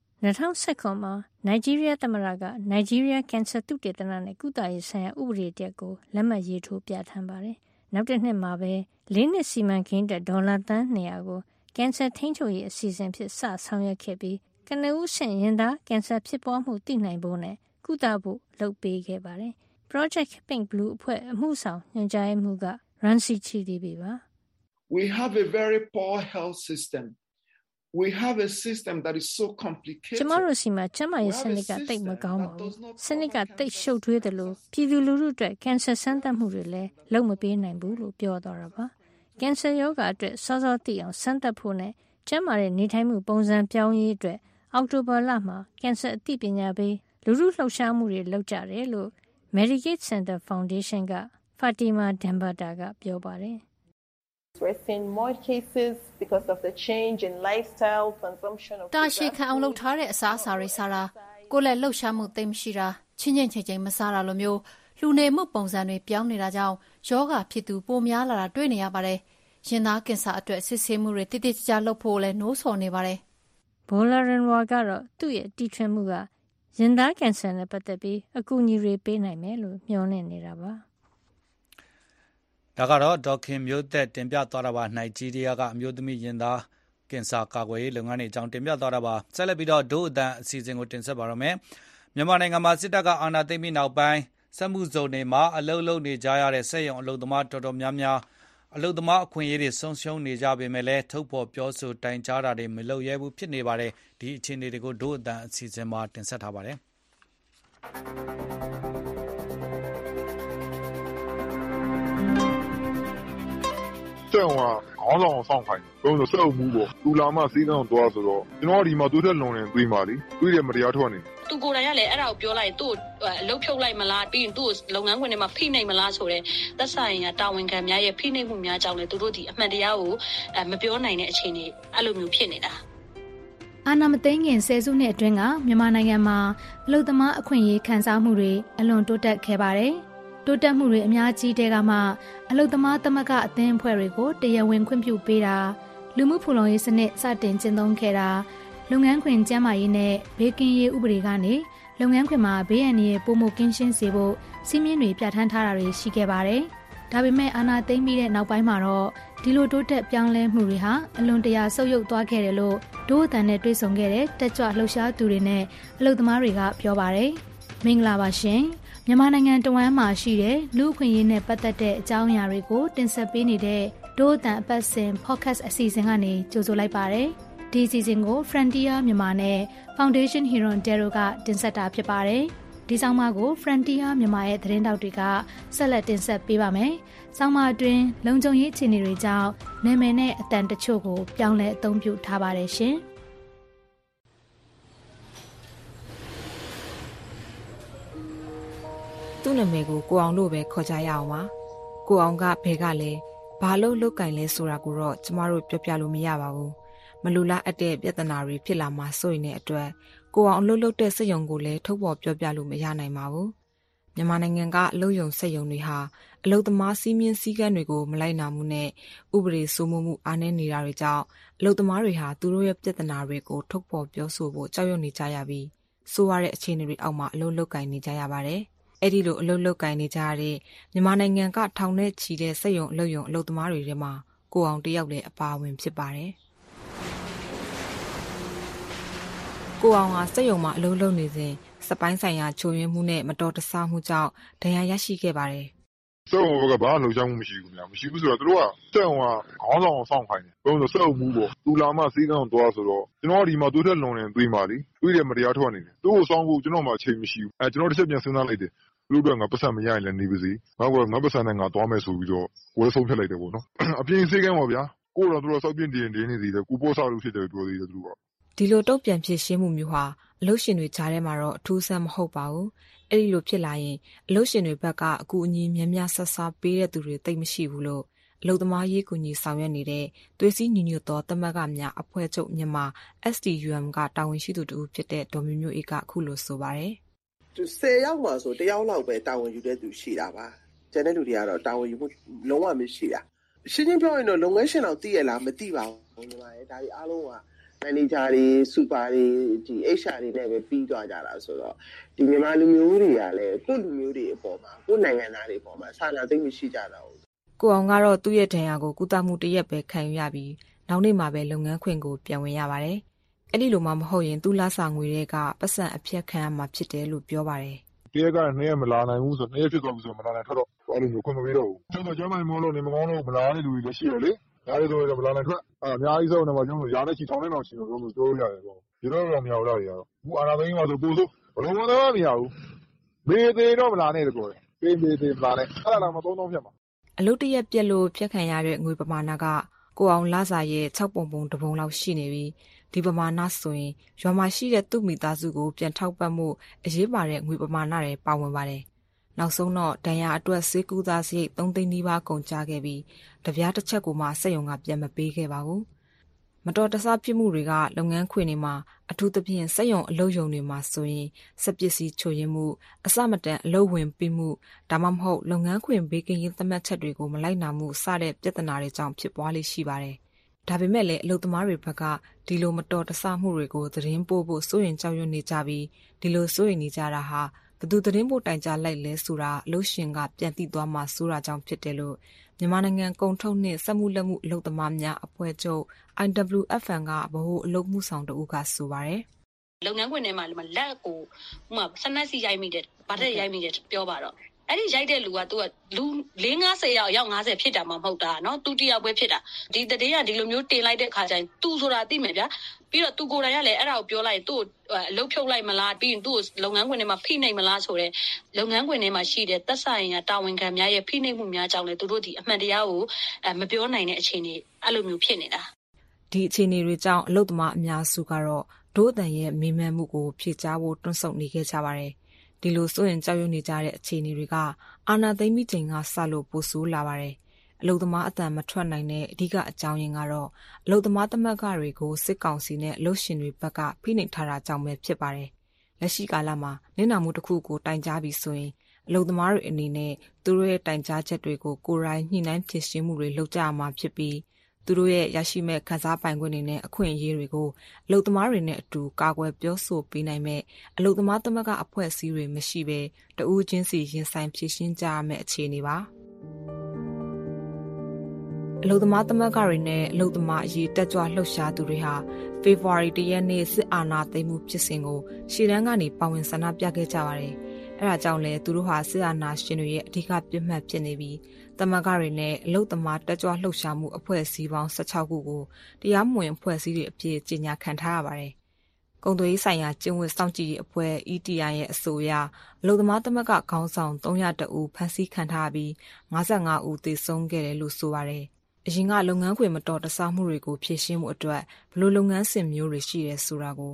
2019မှာနိုင်ဂျီးရီးယားသမ္မတကနိုင်ဂျီးရီးယားကင်ဆာသုတေသနနဲ့ကုသရေးဆိုင်ရာဥပဒေတစ်ကိုလက်မှတ်ရေးထိုးပြဋ္ဌာန်းပါတယ်နောက်တစ်နှစ်မှာပဲ၄နှစ်စီမံကိန်းတဲ့ဒေါ်လာသန်း200ကိုကင်ဆာထိန်းချုပ်ရေးအစီအစဉ်ဖြစ်စဆောင်ရွက်ခဲ့ပြီးကနဦးဆင့်ရင်သားကင်ဆာဖြစ်ပွားမှုသိနိုင်ဖို့နဲ့ကုသဖို့လုပ်ပေးခဲ့ပါတယ်။ Project Pink Blue အဖွဲ့အမှုဆောင်ညွှန်ကြားရေးမှူးက Ransi Chidibe ပါ We have a very poor health system. We have a system that is so complicated. ကျမတို့စီမှာကျန်းမာရေးစနစ်ကတိတ်မကောင်းပါဘူး။စနစ်ကတိတ်ရှုပ်ထွေးတယ်လို့ပြည်သူလူထုအတွက်ကင်ဆာစမ်းသပ်မှုတွေလည်းလုပ်မပေးနိုင်ဘူးလို့ပြောသွားတာပါ။ကင်ဆာရောဂါအတွက်စောစောသိအောင်စမ်းသပ်ဖို့နဲ့ကျန်းမာတဲ့နေထိုင်မှုပုံစံပြောင်းရေးအတွက်အောက်တိုဘာလမှာကင်ဆာအသိပညာပေးလူထုလှုပ်ရှားမှုတွေလုပ်ကြတယ်လို့ Medicaid Center Foundation က Fatima Dambata ကပြောပါတယ်။ We're seeing more cases because of the change in lifestyle consumption of တာရှည်ခံအောင်လုပ်ထားတဲ့အစားအစာတွေစားတာကိုယ်လက်လှုပ်ရှားမှုသိမ်းမရှိတာချင်းချင်းမစားတာလိုမျိုးလူနေမှုပုံစံတွေပြောင်းနေတာကြောင့်ယောဂဖြစ်သူပိုများလာတာတွေ့နေရပါတယ်။ရင်သားကင်ဆာအတွက်စစ်ဆေးမှုတွေတိတိကျကျလုပ်ဖို့လည်းနှိုးဆော်နေပါတယ်။ Bolarinwa ကတော့သူ့ရဲ့တီထွင်မှုကရင်သားကင်ဆာနဲ့ပတ်သက်ပြီးအကူအညီတွေပေးနိုင်မယ်လို့မျှော်လင့်နေတာပါဒါကတော့ဒေါက်ခင်မျိုးသက်တင်ပြသွားတာပါနိုင်ဂျီးရီးယားကအမျိုးသမီးရင်သားကင်ဆာကာကွယ်ရေးလုပ်ငန်းတွေအကြောင်းတင်ပြသွားတာပါဆက်လက်ပြီးတော့ဒို့အတန်အစီအစဉ်ကိုတင်ဆက်ပါရမယ်မြန်မာနိုင်ငံမှာစစ်တပ်ကအာဏာသိမ်းပြီးနောက်ပိုင်းစက်မှုဇုံတွေမှာအလုပ်လုပ်နေကြရတဲ့စက်ရုံအလုပ်သမားတော်တော်များများအလုပ်သမားအခွင့်အရေးတွေဆုံးရှုံးနေကြပေမဲ့လည်းထုတ်ဖော်ပြောဆိုတိုင်ကြားတာတွေမလုပ်ရဲဘူးဖြစ်နေပါတယ်ဒီအခြေအနေတွေကိုဒို့အတန်အစီအစဉ်မှာတင်ဆက်ထားပါတယ်တဲ့ဟိုခေါင်းဆောင်ဆောင်ခိုင်းဘုံဆိုစက်အုပ်မှုပေါ့သူလာမှစီးကန်းတော့ဆိုတော့ကျွန်တော်ဒီမှာတွေးထက်လွန်နေတွေးပါလေတွေးတယ်မတရားထွက်နေသူကိုယ်တိုင်ကလည်းအဲ့ဒါကိုပြောလိုက်သူ့အလုပ်ဖြုတ်လိုက်မလားပြီးရင်သူ့လုပ်ငန်းခွင်ထဲမှာဖိနှိပ်မလားဆိုတော့သက်ဆိုင်ရာတာဝန်ခံများရဲ့ဖိနှိပ်မှုများကြောင့်လည်းသူတို့ဒီအမှန်တရားကိုမပြောနိုင်တဲ့အခြေအနေအဲ့လိုမျိုးဖြစ်နေတာအာဏာမသိမ်းခင်ဆယ်စုနှစ်အတွင်းကမြန်မာနိုင်ငံမှာအလုပ်သမားအခွင့်အရေးခံစားမှုတွေအလွန်တိုးတက်ခဲ့ပါတယ်တိုးတက်မှုတွေအများကြီးတဲကမှအလုပ်သမားသမဂ္ဂအသင်းအဖွဲ့တွေကိုတရားဝင်ခွင့်ပြုပေးတာလူမှုဖူလုံရေးစနစ်စတင်ကျင့်သုံးခဲ့တာလုပ်ငန်းခွင်ကျန်းမာရေးနဲ့ဘေးကင်းရေးဥပဒေကနေလုပ်ငန်းခွင်မှာဘေးအန္တရာယ်ပိုမိုကင်းရှင်းစေဖို့စည်းမျဉ်းတွေပြဋ္ဌာန်းထားတာတွေရှိခဲ့ပါတယ်။ဒါပေမဲ့အာဏာသိမ်းပြီးတဲ့နောက်ပိုင်းမှာတော့ဒီလိုတိုးတက်ပြောင်းလဲမှုတွေဟာအလွန်တရာဆုတ်ယုတ်သွားခဲ့တယ်လို့ဒို့အတန်နဲ့တွေ့ဆုံခဲ့တဲ့တက်ကြွလှုပ်ရှားသူတွေနဲ့အလုပ်သမားတွေကပြောပါတယ်။မင်္ဂလာပါရှင်။မြန်မာနိုင်ငံတဝန်းမှာရှိတဲ့လူ့အခွင့်အရေးနဲ့ပတ်သက်တဲ့အကြောင်းအရာတွေကိုတင်ဆက်ပေးနေတဲ့ဒို့အတန်အပတ်စဉ် podcast အစီအစဉ်ကနေကြိုဆိုလိုက်ပါတယ်။ဒီအစီအစဉ်ကို Frontier မြန်မာနဲ့ Foundation Hirondelle ကတင်ဆက်တာဖြစ်ပါတယ်။ဒီဆောင်းပါးကို Frontier မြန်မာရဲ့သတင်းတောက်တွေကဆက်လက်တင်ဆက်ပေးပါမယ်။ဆောင်းပါးအတွင်းလုံခြုံရေးအခြေအနေတွေကြောင့်နာမည်နဲ့အတန်တချို့ကိုပြောင်းလဲအသုံးပြုထားပါတယ်ရှင်။သူ့နာမည်ကိုကိုအောင်လို့ပဲခေါ်ကြရအောင်ပါ။ကိုအောင်ကဘယ်ကလဲဘာလို့လုတ်ကင်လဲဆိုတာကိုတော့ကျမတို့ပြောပြလို့မရပါဘူး။မလူလားအပ်တဲ့ပြဿနာတွေဖြစ်လာမှစိုးရင်တဲ့အတွက်ကိုအောင်အလုပ်လုပ်တဲ့စက်ရုံကိုလည်းထုတ်ဖော်ပြောပြလို့မရနိုင်ပါဘူး။မြန်မာနိုင်ငံကအလုပ်ရုံစက်ရုံတွေဟာအလုပ်သမားစည်းမျဉ်းစည်းကမ်းတွေကိုမလိုက်နာမှုနဲ့ဥပဒေစိုးမိုးမှုအားနည်းနေတာတွေကြောင့်အလုပ်သမားတွေဟာသူတို့ရဲ့ပြဿနာတွေကိုထုတ်ဖော်ပြောဆိုဖို့ကြောက်ရွံ့နေကြရပြီးဆိုးရတဲ့အခြေအနေတွေအောက်မှာအလုပ်လုပ်ကင်နေကြရပါတယ်။အဲ့ဒီလိုအလုပ်လုပ်ကင်နေကြရတဲ့မြန်မာနိုင်ငံကထောင်နဲ့ချီတဲ့စက်ရုံအလုပ်ရုံအလုပ်သမားတွေထဲမှာကိုအောင်တယောက်လည်းအပါအဝင်ဖြစ်ပါတယ်။ကိုအောင်ဟာစက်ရုံမှာအလုပ်လုပ်နေစဉ်စပိုင်းဆိုင်ရာချိုးယွင်းမှုနဲ့မတော်တဆမှုကြောင့်ဒဏ်ရာရရှိခဲ့ပါတယ်။စက်ရုံကဘာလှုပ်ရှားမှုမရှိဘူးခင်ဗျာမရှိဘူးဆိုတော့သူတို့ကစက်ရုံကခေါင်းဆောင်အောင်စောင့်ခိုင်းတယ်ဘုံဆိုစက်ရုံမှုပေါ့သူလာမှစီးကန်းသွားဆိုတော့ကျွန်တော်ဒီမှာသူ့ထက်လွန်နေသွေးပါလीသွေးတယ်မတရားထွက်နေတယ်သူ့ကိုစောင့်ဖို့ကျွန်တော်မှအချိန်မရှိဘူးကျွန်တော်တစ်ချက်ပြန်စဉ်းစားလိုက်တယ်လူတို့ကငါပတ်စံမရရင်လည်းနေပါစေငါကငါပတ်စံနဲ့ငါသွားမယ်ဆိုပြီးတော့ကိုယ်ဆုံးဖြတ်လိုက်တယ်ပေါ့နော်အပြင်စီးကန်းပါဗျာကိုတော့သူတို့စောက်ပြင်းတင်နေသေးတယ်ကိုပို့စားလို့ဖြစ်တယ်ပြောသေးတယ်သူတို့ကဒီလိုတုံ့ပြန်ဖြစ်ရှင်းမှုမျိုးဟာအလုပ်ရှင်တွေကြားထဲမှာတော့အထူးဆန်းမဟုတ်ပါဘူးအဲ့ဒီလိုဖြစ်လာရင်အလုပ်ရှင်တွေဘက်ကအကူအညီများများဆက်စားပေးတဲ့သူတွေသိမရှိဘူးလို့အလုပ်သမားရေးကူညီဆောင်ရွက်နေတဲ့သွေးစည်းညီညွတ်သောသမဂ္ဂများအဖွဲ့ချုပ်မြန်မာ STUM ကတာဝန်ရှိသူတူဖြစ်တဲ့ဒေါ်မျိုးမျိုးအေးကအခုလိုဆိုပါတယ် 10ယောက်မှဆို1ယောက်လောက်ပဲတာဝန်ယူတဲ့သူရှိတာပါကျန်တဲ့လူတွေကတော့တာဝန်ယူမှုလုံးဝမရှိတာရှင်းရှင်းပြောရင်တော့လုပ်ငန်းရှင်တော့သိရလားမသိပါဘူးညီမရဲ့ဒါတွေအားလုံးကမန်နေဂျာတွေစူပါတွေဒီ HR တွေနဲ့ပဲပြီးသွားကြတာဆိုတော့ဒီမြန်မာလူမျိုးတွေကလည်းကိုယ့်လူမျိုးတွေအပေါ်မှာကိုယ့်နိုင်ငံသားတွေအပေါ်မှာစာနာသိမရှိကြတာဘူးကိုအောင်ကတော့သူ့ရဲ့ဒဏ်ရာကိုကုသမှုတရက်ပဲခံယူရပြီးနောက်နေ့မှာပဲလုပ်ငန်းခွင်ကိုပြန်ဝင်ရပါတယ်အဲ့ဒီလိုမှမဟုတ်ရင်သူ့လစာငွေတွေကပတ်စံအပြတ်ခံရမှာဖြစ်တယ်လို့ပြောပါတယ်တရက်က2ရက်မလာနိုင်ဘူးဆို2ရက်ဖြစ်သွားပြီဆိုမလာနိုင်ထွက်တော့အဲ့လိုမျိုးခွင့်မပေးတော့ဘူးကျွန်တော်ကျမ်းမိုင်မောလို့နေမကောင်းလို့မလာတဲ့လူတွေလည်းရှိတယ်လေဒါတွေဆိုတော့မလာနိုင်ထွက်အများကြီးဆုံးတော့ကျွန်တော်ရာနဲ့ချီထောင်နဲ့တော့ချီတော့ပြောလို့ရတယ်ပေါ့ဒီတော့တော့မရဘူးလားတွေကတော့အခုအာနာသိန်းမှာဆိုပို့ဆိုဘလုံးမသားမရဘူးမေးသေးတော့မလာနဲ့တကောပေးမေးသေးမလာနဲ့အဲ့ဒါတော့မ3000ဖြတ်မှာအလုပ်တရက်ပြက်လို့ဖြတ်ခံရတဲ့ငွေပမာဏကကိုအောင်လစာရဲ့6ပုံပုံတပုံလောက်ရှိနေပြီးဒီပမာဏဆိုရင်ရွာမှာရှိတဲ့သူ့မိသားစုကိုပြန်ထောက်ပံ့မှုအရေးပါတဲ့ငွေပမာဏတွေပါဝင်ပါတယ်နောက်ဆုံးတော့ဒဏ်ရာအတွက်ဆေးကုသစရိတ်3သိန်းနီးပါးကုန်ကျခဲ့ပြီးတပြားတစ်ချက်ကိုမှစက်ရုံကပြန်မပေးခဲ့ပါဘူးမတော်တဆဖြစ်မှုတွေကလုပ်ငန်းခွင်တွေမှာအထူးသဖြင့်စက်ရုံအလုပ်ရုံတွေမှာဆိုရင်စက်ပစ္စည်းချို့ယွင်းမှုအစမတန်အလုပ်ဝင်ပြီးမှုဒါမှမဟုတ်လုပ်ငန်းခွင်ဘေးကင်းရေးသတ်မှတ်ချက်တွေကိုမလိုက်နာမှုစတဲ့ပြဿနာတွေကြောင့်ဖြစ်ပွားလိမ့်ရှိပါတယ်ဒါပေမဲ့လည်းအလုပ်သမားတွေဘက်ကဒီလိုမတော်တဆမှုတွေကိုသတင်းပို့ဖို့စိုးရိမ်ကြောက်ရွံ့နေကြပြီးဒီလိုစိုးရိမ်နေကြတာဟာဘသူသတင်းပို့တိုင်ကြားလိုက်လဲဆိုတာအလုပ်ရှင်ကပြန်သိသွားမှဆိုတာကြောင့်ဖြစ်တယ်လို့မြန်မာနိုင်ငံကုန်ထုတ်နှင့်စက်မှုလက်မှုအလုပ်သမားများအဖွဲ့ချုပ် IWFN ကဗဟိုအလုပ်မှုဆောင်တဦးကဆိုပါတယ်လုပ်ငန်းခွင်ထဲမှာလက်ကိုဥမာစနက်စီရိုက်မိတယ်ဗတ်တက်ရိုက်မိတယ်ပြောပါတော့အဲ့ဒီရိုက်တဲ့လူကသူကလူ4-50ရောက်50ဖြစ်တာမှမဟုတ်တာเนาะသူတယောက်ပဲဖြစ်တာဒီတည်းကဒီလိုမျိုးတင်လိုက်တဲ့ခါကျရင်သူဆိုတာသိမယ်ဗျာပြီးတော့သူကိုယ်တိုင်ကလည်းအဲ့ဒါကိုပြောလိုက်သူ့အလုပ်ဖြုတ်လိုက်မလားပြီးရင်သူ့လုပ်ငန်းခွင်ထဲမှာဖိနှိပ်မလားဆိုတဲ့လုပ်ငန်းခွင်ထဲမှာရှိတဲ့သက်ဆိုင်ရာတာဝန်ခံများရဲ့ဖိနှိပ်မှုများကြောင့်လည်းသူတို့ဒီအမှန်တရားကိုမပြောနိုင်တဲ့အခြေအနေအဲ့လိုမျိုးဖြစ်နေတာဒီအခြေအနေတွေကြောင့်အလုပ်သမားအများစုကတော့ဒို့အတန်ရဲ့မေးမြန်းမှုကိုဖြေကြားဖို့တွန့်ဆုတ်နေခဲ့ကြပါတယ်ဒီလိုဆိုရင်ကြောက်ရွံ့နေကြတဲ့အခြေအနေတွေကအာဏာသိမ်းပြီးချိန်ကစလို့ပိုဆိုးလာပါတယ်အလုပ်သမားအတန်မထွက်နိုင်တဲ့အဓိကအကြောင်းရင်းကတော့အလုပ်သမားသမဂ္ဂတွေကိုစစ်ကောင်စီနဲ့အလုပ်ရှင်တွေဘက်ကဖိနှိပ်ထားတာကြောင့်ပဲဖြစ်ပါတယ်လက်ရှိကာလမှာနစ်နာမှုတစ်ခုကိုတိုင်ကြားပြီးဆိုရင်အလုပ်သမားတွေအနေနဲ့သူတို့ရဲ့တိုင်ကြားချက်တွေကိုကိုယ်တိုင်ညှိနှိုင်းဖြေရှင်းမှုတွေလုပ်ကြရမှာဖြစ်ပြီးသူတို့ရဲ့ရရှိမဲ့ခံစားပိုင်ခွင့်တွေနဲ့အခွင့်အရေးတွေကိုအလုပ်သမားတွေနဲ့အတူကာကွယ်ပြောဆိုပေးနိုင်မဲ့အလုပ်သမားသမဂ္ဂအဖွဲ့အစည်းတွေမရှိဘဲတဦးချင်းစီရင်ဆိုင်ဖြေရှင်းကြရမယ့်အခြေအနေပါအလုပ်သမားသမဂ္ဂတွေနဲ့အလုပ်သမားအရေးတက်ကြွလှုပ်ရှားသူတွေဟာဖေဖော်ဝါရီ၁ရက်နေ့စစ်အာဏာသိမ်းမှုဖြစ်စဉ်ကိုရှေ့တန်းကနေပါဝင်ဆန္ဒပြခဲ့ကြပါတယ်။အဲဒါကြောင့်လဲသူတို့ဟာစစ်အာဏာရှင်တွေရဲ့အဓိကပြစ်မှတ်ဖြစ်နေပြီးသမဂ္ဂတွေနဲ့အလုပ်သမားတက်ကြွလှုပ်ရှားမှုအဖွဲ့အစည်းပေါင်း16ခုကိုတရားမဝင်အဖွဲ့အစည်းတွေအဖြစ်ကြေညာခံထားရပါတယ်။ကုန်သွယ်ရေးဆိုင်ရာကျင့်ဝတ်စောင့်ကြည့်ရေးအဖွဲ့ ETI ရဲ့အဆိုအရအလုပ်သမားသမဂ္ဂခေါင်းဆောင်300ဦးဖမ်းဆီးခံထားပြီး55ဦးသေဆုံးခဲ့တယ်လို့ဆိုပါတယ်။အရင်ကလုပ်ငန်းခွင်မတော်တဆမှုတွေကိုဖြေရှင်းမှုအတွက်ဘယ်လိုလုပ်ငန်းစဉ်မျိုးတွေရှိတယ်ဆိုတာကို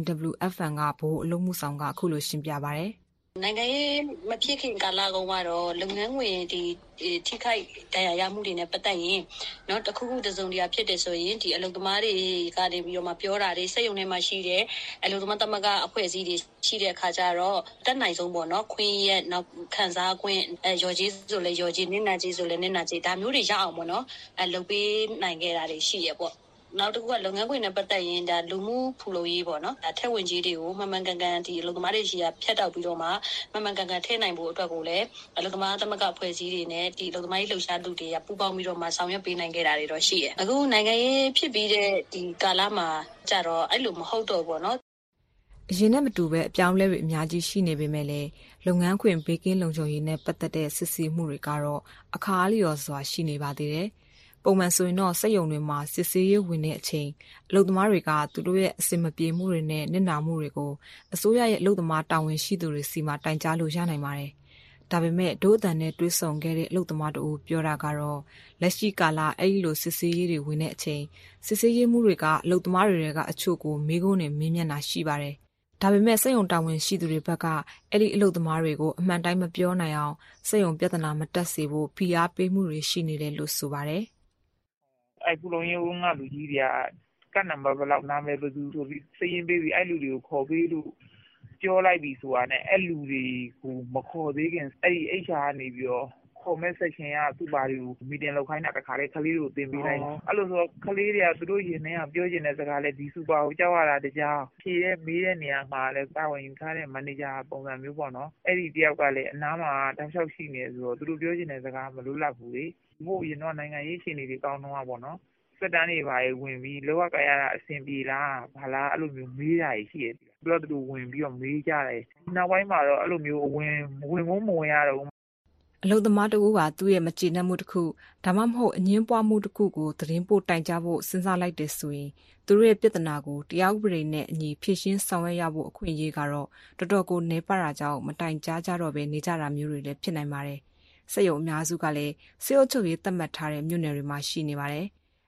IWFN ကဗဟိုအလုပ်မှုဆောင်ကအခုလိုရှင်းပြပါဗျ။နိုင်ငံရေးမဖြစ်ခင်ကာလတုန်းကတော့လုပ်ငန်းခွင်ထိခိုက်ဒဏ်ရာရမှုတွေနဲ့ပတ်သက်ရင်เนาะတခုခုတစုံတရာဖြစ်တယ်ဆိုရင်ဒီအလုပ်သမားတွေကနေပြီးတော့မှပြောတာတွေစက်ရုံထဲမှာရှိတယ်အလုပ်သမားသမဂ္ဂအဖွဲ့အစည်းတွေရှိတဲ့အခါကျတော့တက်နိုင်ဆုံးပေါ့เนาะခွင့်ရဲ့နောက်ခံစားခွင့်ရော်ကြီးဆိုလဲရော်ကြီးနစ်နာကြီးဆိုလဲနစ်နာကြီးဒါမျိုးတွေရအောင်ပေါ့เนาะလုပ်ပေးနိုင်ခဲ့တာတွေရှိရပေါ့နောက်တစ်ခုကလုပ်ငန်းခွင်နဲ့ပတ်သက်ရင်ဒါလူမှုဖူလုံရေးပေါ့နော်ဒါထက်ဝင်ကြီးတွေကိုမှန်မှန်ကန်ကန်ဒီအလုပ်သမားတွေရှိရဖြတ်တောက်ပြီးတော့မှမှန်မှန်ကန်ကန်ထည့်နိုင်ဖို့အတွက်ကိုလည်းအလုပ်သမားသမဂ္ဂအဖွဲ့အစည်းတွေနဲ့ဒီအလုပ်သမားရေးလှုပ်ရှားသူတွေကပူးပေါင်းပြီးတော့မှဆောင်ရွက်ပေးနိုင်ခဲ့တာတွေတော့ရှိတယ်အခုနိုင်ငံရေးဖြစ်ပြီးတဲ့ဒီကာလမှာကြတော့အဲ့လိုမဟုတ်တော့ဘူးနော်အရင်နဲ့မတူပဲအပြောင်းလဲတွေအများကြီးရှိနေပေမဲ့လည်းလုပ်ငန်းခွင်ဘေးကင်းလုံခြုံရေးနဲ့ပတ်သက်တဲ့စစ်ဆေးမှုတွေကတော့အခါအားလျော်စွာရှိနေပါသေးတယ်ပုံမှန်ဆိုရင်တော့စက်ရုံတွေမှာစစ်ဆေးရေးဝင်တဲ့အချိန်အလုပ်သမားတွေကသူတို့ရဲ့အစင်မပြေမှုတွေနဲ့နစ်နာမှုတွေကိုအစိုးရရဲ့အလုပ်သမားတာဝန်ရှိသူတွေစီမှာတိုင်ကြားလို့ရနိုင်ပါတယ်။ဒါပေမဲ့ဒို့အတန်နဲ့တွဲဆုံခဲ့တဲ့အလုပ်သမားတို့ပြောတာကတော့လက်ရှိကာလအဲ့ဒီလိုစစ်ဆေးရေးတွေဝင်တဲ့အချိန်စစ်ဆေးရေးမှုတွေကအလုပ်သမားတွေကအချို့ကိုမေးခွန်းနဲ့မေးမြန်းတာရှိပါတယ်။ဒါပေမဲ့စက်ရုံတာဝန်ရှိသူတွေဘက်ကအဲ့ဒီအလုပ်သမားတွေကိုအမှန်တိုင်းမပြောနိုင်အောင်စက်ရုံပြဿနာမတက်စေဖို့ဖိအားပေးမှုတွေရှိနေတယ်လို့ဆိုပါတယ်။အဲ့ပူလုံရေးဦးငါလူကြီးတွေကကတ်နံပါတ်ဘယ်လောက်နာမည်ဘယ်သူဆိုပြီးစည်ရင်ပေးပြီးအဲ့လူတွေကိုခေါ်ပေးလို့ပြောလိုက်ပြီဆိုတာနဲ့အဲ့လူတွေကိုမခေါ်သေးခင်အဲ့ဒီ HR ကနေပြီးတော့ခေါ်မဲ့ section ကသူ့ဘာတွေကိုမီတင်လောက်ခိုင်းတာတခါလေကလေးတွေကိုတင်ပေးလိုက်အဲ့လိုဆိုကလေးတွေကသူတို့ရင်ထဲကပြောချင်တဲ့စကားလဲဒီစူပါကိုကြောက်ရတာတကြားဖြေတဲ့မေးတဲ့နေရာမှာလဲတာဝန်ယူထားတဲ့မန်နေဂျာပုံစံမျိုးပေါ့နော်အဲ့ဒီတယောက်ကလည်းအနားမှာတောက်လျှောက်ရှိနေဆိုတော့သူတို့ပြောချင်တဲ့စကားမလို့လောက်ဘူးလေဘို့ရင်တော့နိုင်ငံရေးရှင်တွေကောင်းတော့ပေါ့နော်စက်တန်းတွေပါဝင်ပြီးလောကရတာအဆင်ပြေလားဘာလားအဲ့လိုမျိုးမေးတာရှိတယ်ပြီးတော့သူတို့ဝင်ပြီးတော့မေးကြတယ်နောက်ပိုင်းမှာတော့အဲ့လိုမျိုးဝင်မဝင်ရတော့အလုပ်သမားတဦးကသူ့ရဲ့မကျေနပ်မှုတစ်ခုဒါမှမဟုတ်အငင်းပွားမှုတစ်ခုကိုသတင်းပို့တိုင်ကြားဖို့စဉ်းစားလိုက်တယ်ဆိုရင်သူတို့ရဲ့ပြဿနာကိုတရားဥပဒေနဲ့အညီဖြေရှင်းဆောင်ရွက်ရဖို့အခွင့်အရေးကတော့တော်တော်ကိုနေပါတာကြောင့်မတိုင်ကြားကြတော့ဘဲနေကြတာမျိုးတွေလည်းဖြစ်နိုင်ပါတယ်စက်ရုံအများစုကလည်းစေအုပ်ချုပ်ရေးသတ်မှတ်ထားတဲ့မြို့နယ်တွေမှာရှိနေပါတယ်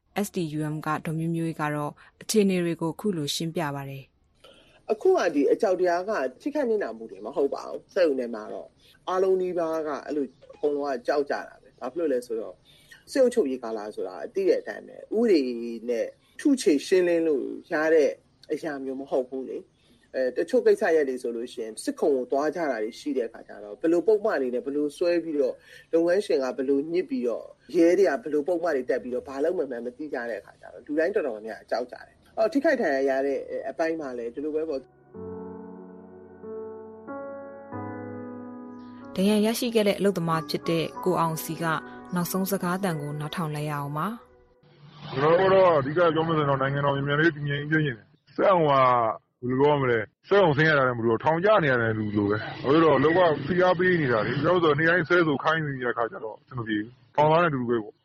SDUM ကဒေါ်မျိုးမျိုးကတော့အခြေအနေတွေကိုခုလိုရှင်းပြပါတယ်အခုကဒီအကြောက်တရားကထိခိုက်နေတာမှုတွေမဟုတ်ပါဘူးစက်ရုံထဲမှာတော့အားလုံးဒီပါကအဲ့လိုအကုန်လုံးကကြောက်ကြတာပဲဘာဖြစ်လို့လဲဆိုတော့စေအုပ်ချုပ်ရေးကာလဆိုတာအတိတဲ့အတိုင်းပဲဥပဒေနဲ့ထုချေရှင်းလင်းလို့ရတဲ့အရာမျိုးမဟုတ်ဘူးလေတချို့ကိစ္စရက်တွေဆိုလို့ရှိရင်စစ်ခုံကိုသွားကြတာတွေရှိတဲ့အခါကျတော့ဘယ်လိုပုံမှန်တွေနဲ့ဘယ်လိုဆွဲပြီးတော့လုပ်ငန်းရှင်ကဘယ်လိုညှစ်ပြီးတော့ရဲတွေကဘယ်လိုပုံမှန်တွေတက်ပြီးတော့ဘာလို့မှမသိကြတဲ့အခါကျတော့လူတိုင်းတော်တော်များကြောက်ကြတယ်ထိခိုက်ဒဏ်ရာရတဲ့အပိုင်းမှာလည်းဒီလိုပဲပေါ့ဒဏ်ရာရရှိခဲ့တဲ့အလုပ်သမားဖြစ်တဲ့ကိုအောင်စီကနောက်ဆုံးစကားတန်ကိုနားထောင်လိုက်ရအောင်ပါကျွန်တော်တို့အဓိကပြောမှဆိုတော့နိုင်ငံတော်မြန်လေးတည်ငြိမ်အေးချမ်းနေတယ်စက်အောင်ကဘယ်လိုပြောမလဲစက်အောင်ဆင်းရတာလည်းမလို့ထောင်ကျနေရတယ်လူလိုပဲဟိုတော့လောကဖိအားပေးနေတာလေပြောဆိုနေတိုင်းဆဲဆိုခိုင်းနေတဲ့အခါကျတော့ကျွန်တော်ပြေထောင်သားနဲ့တူတူပဲပေါ့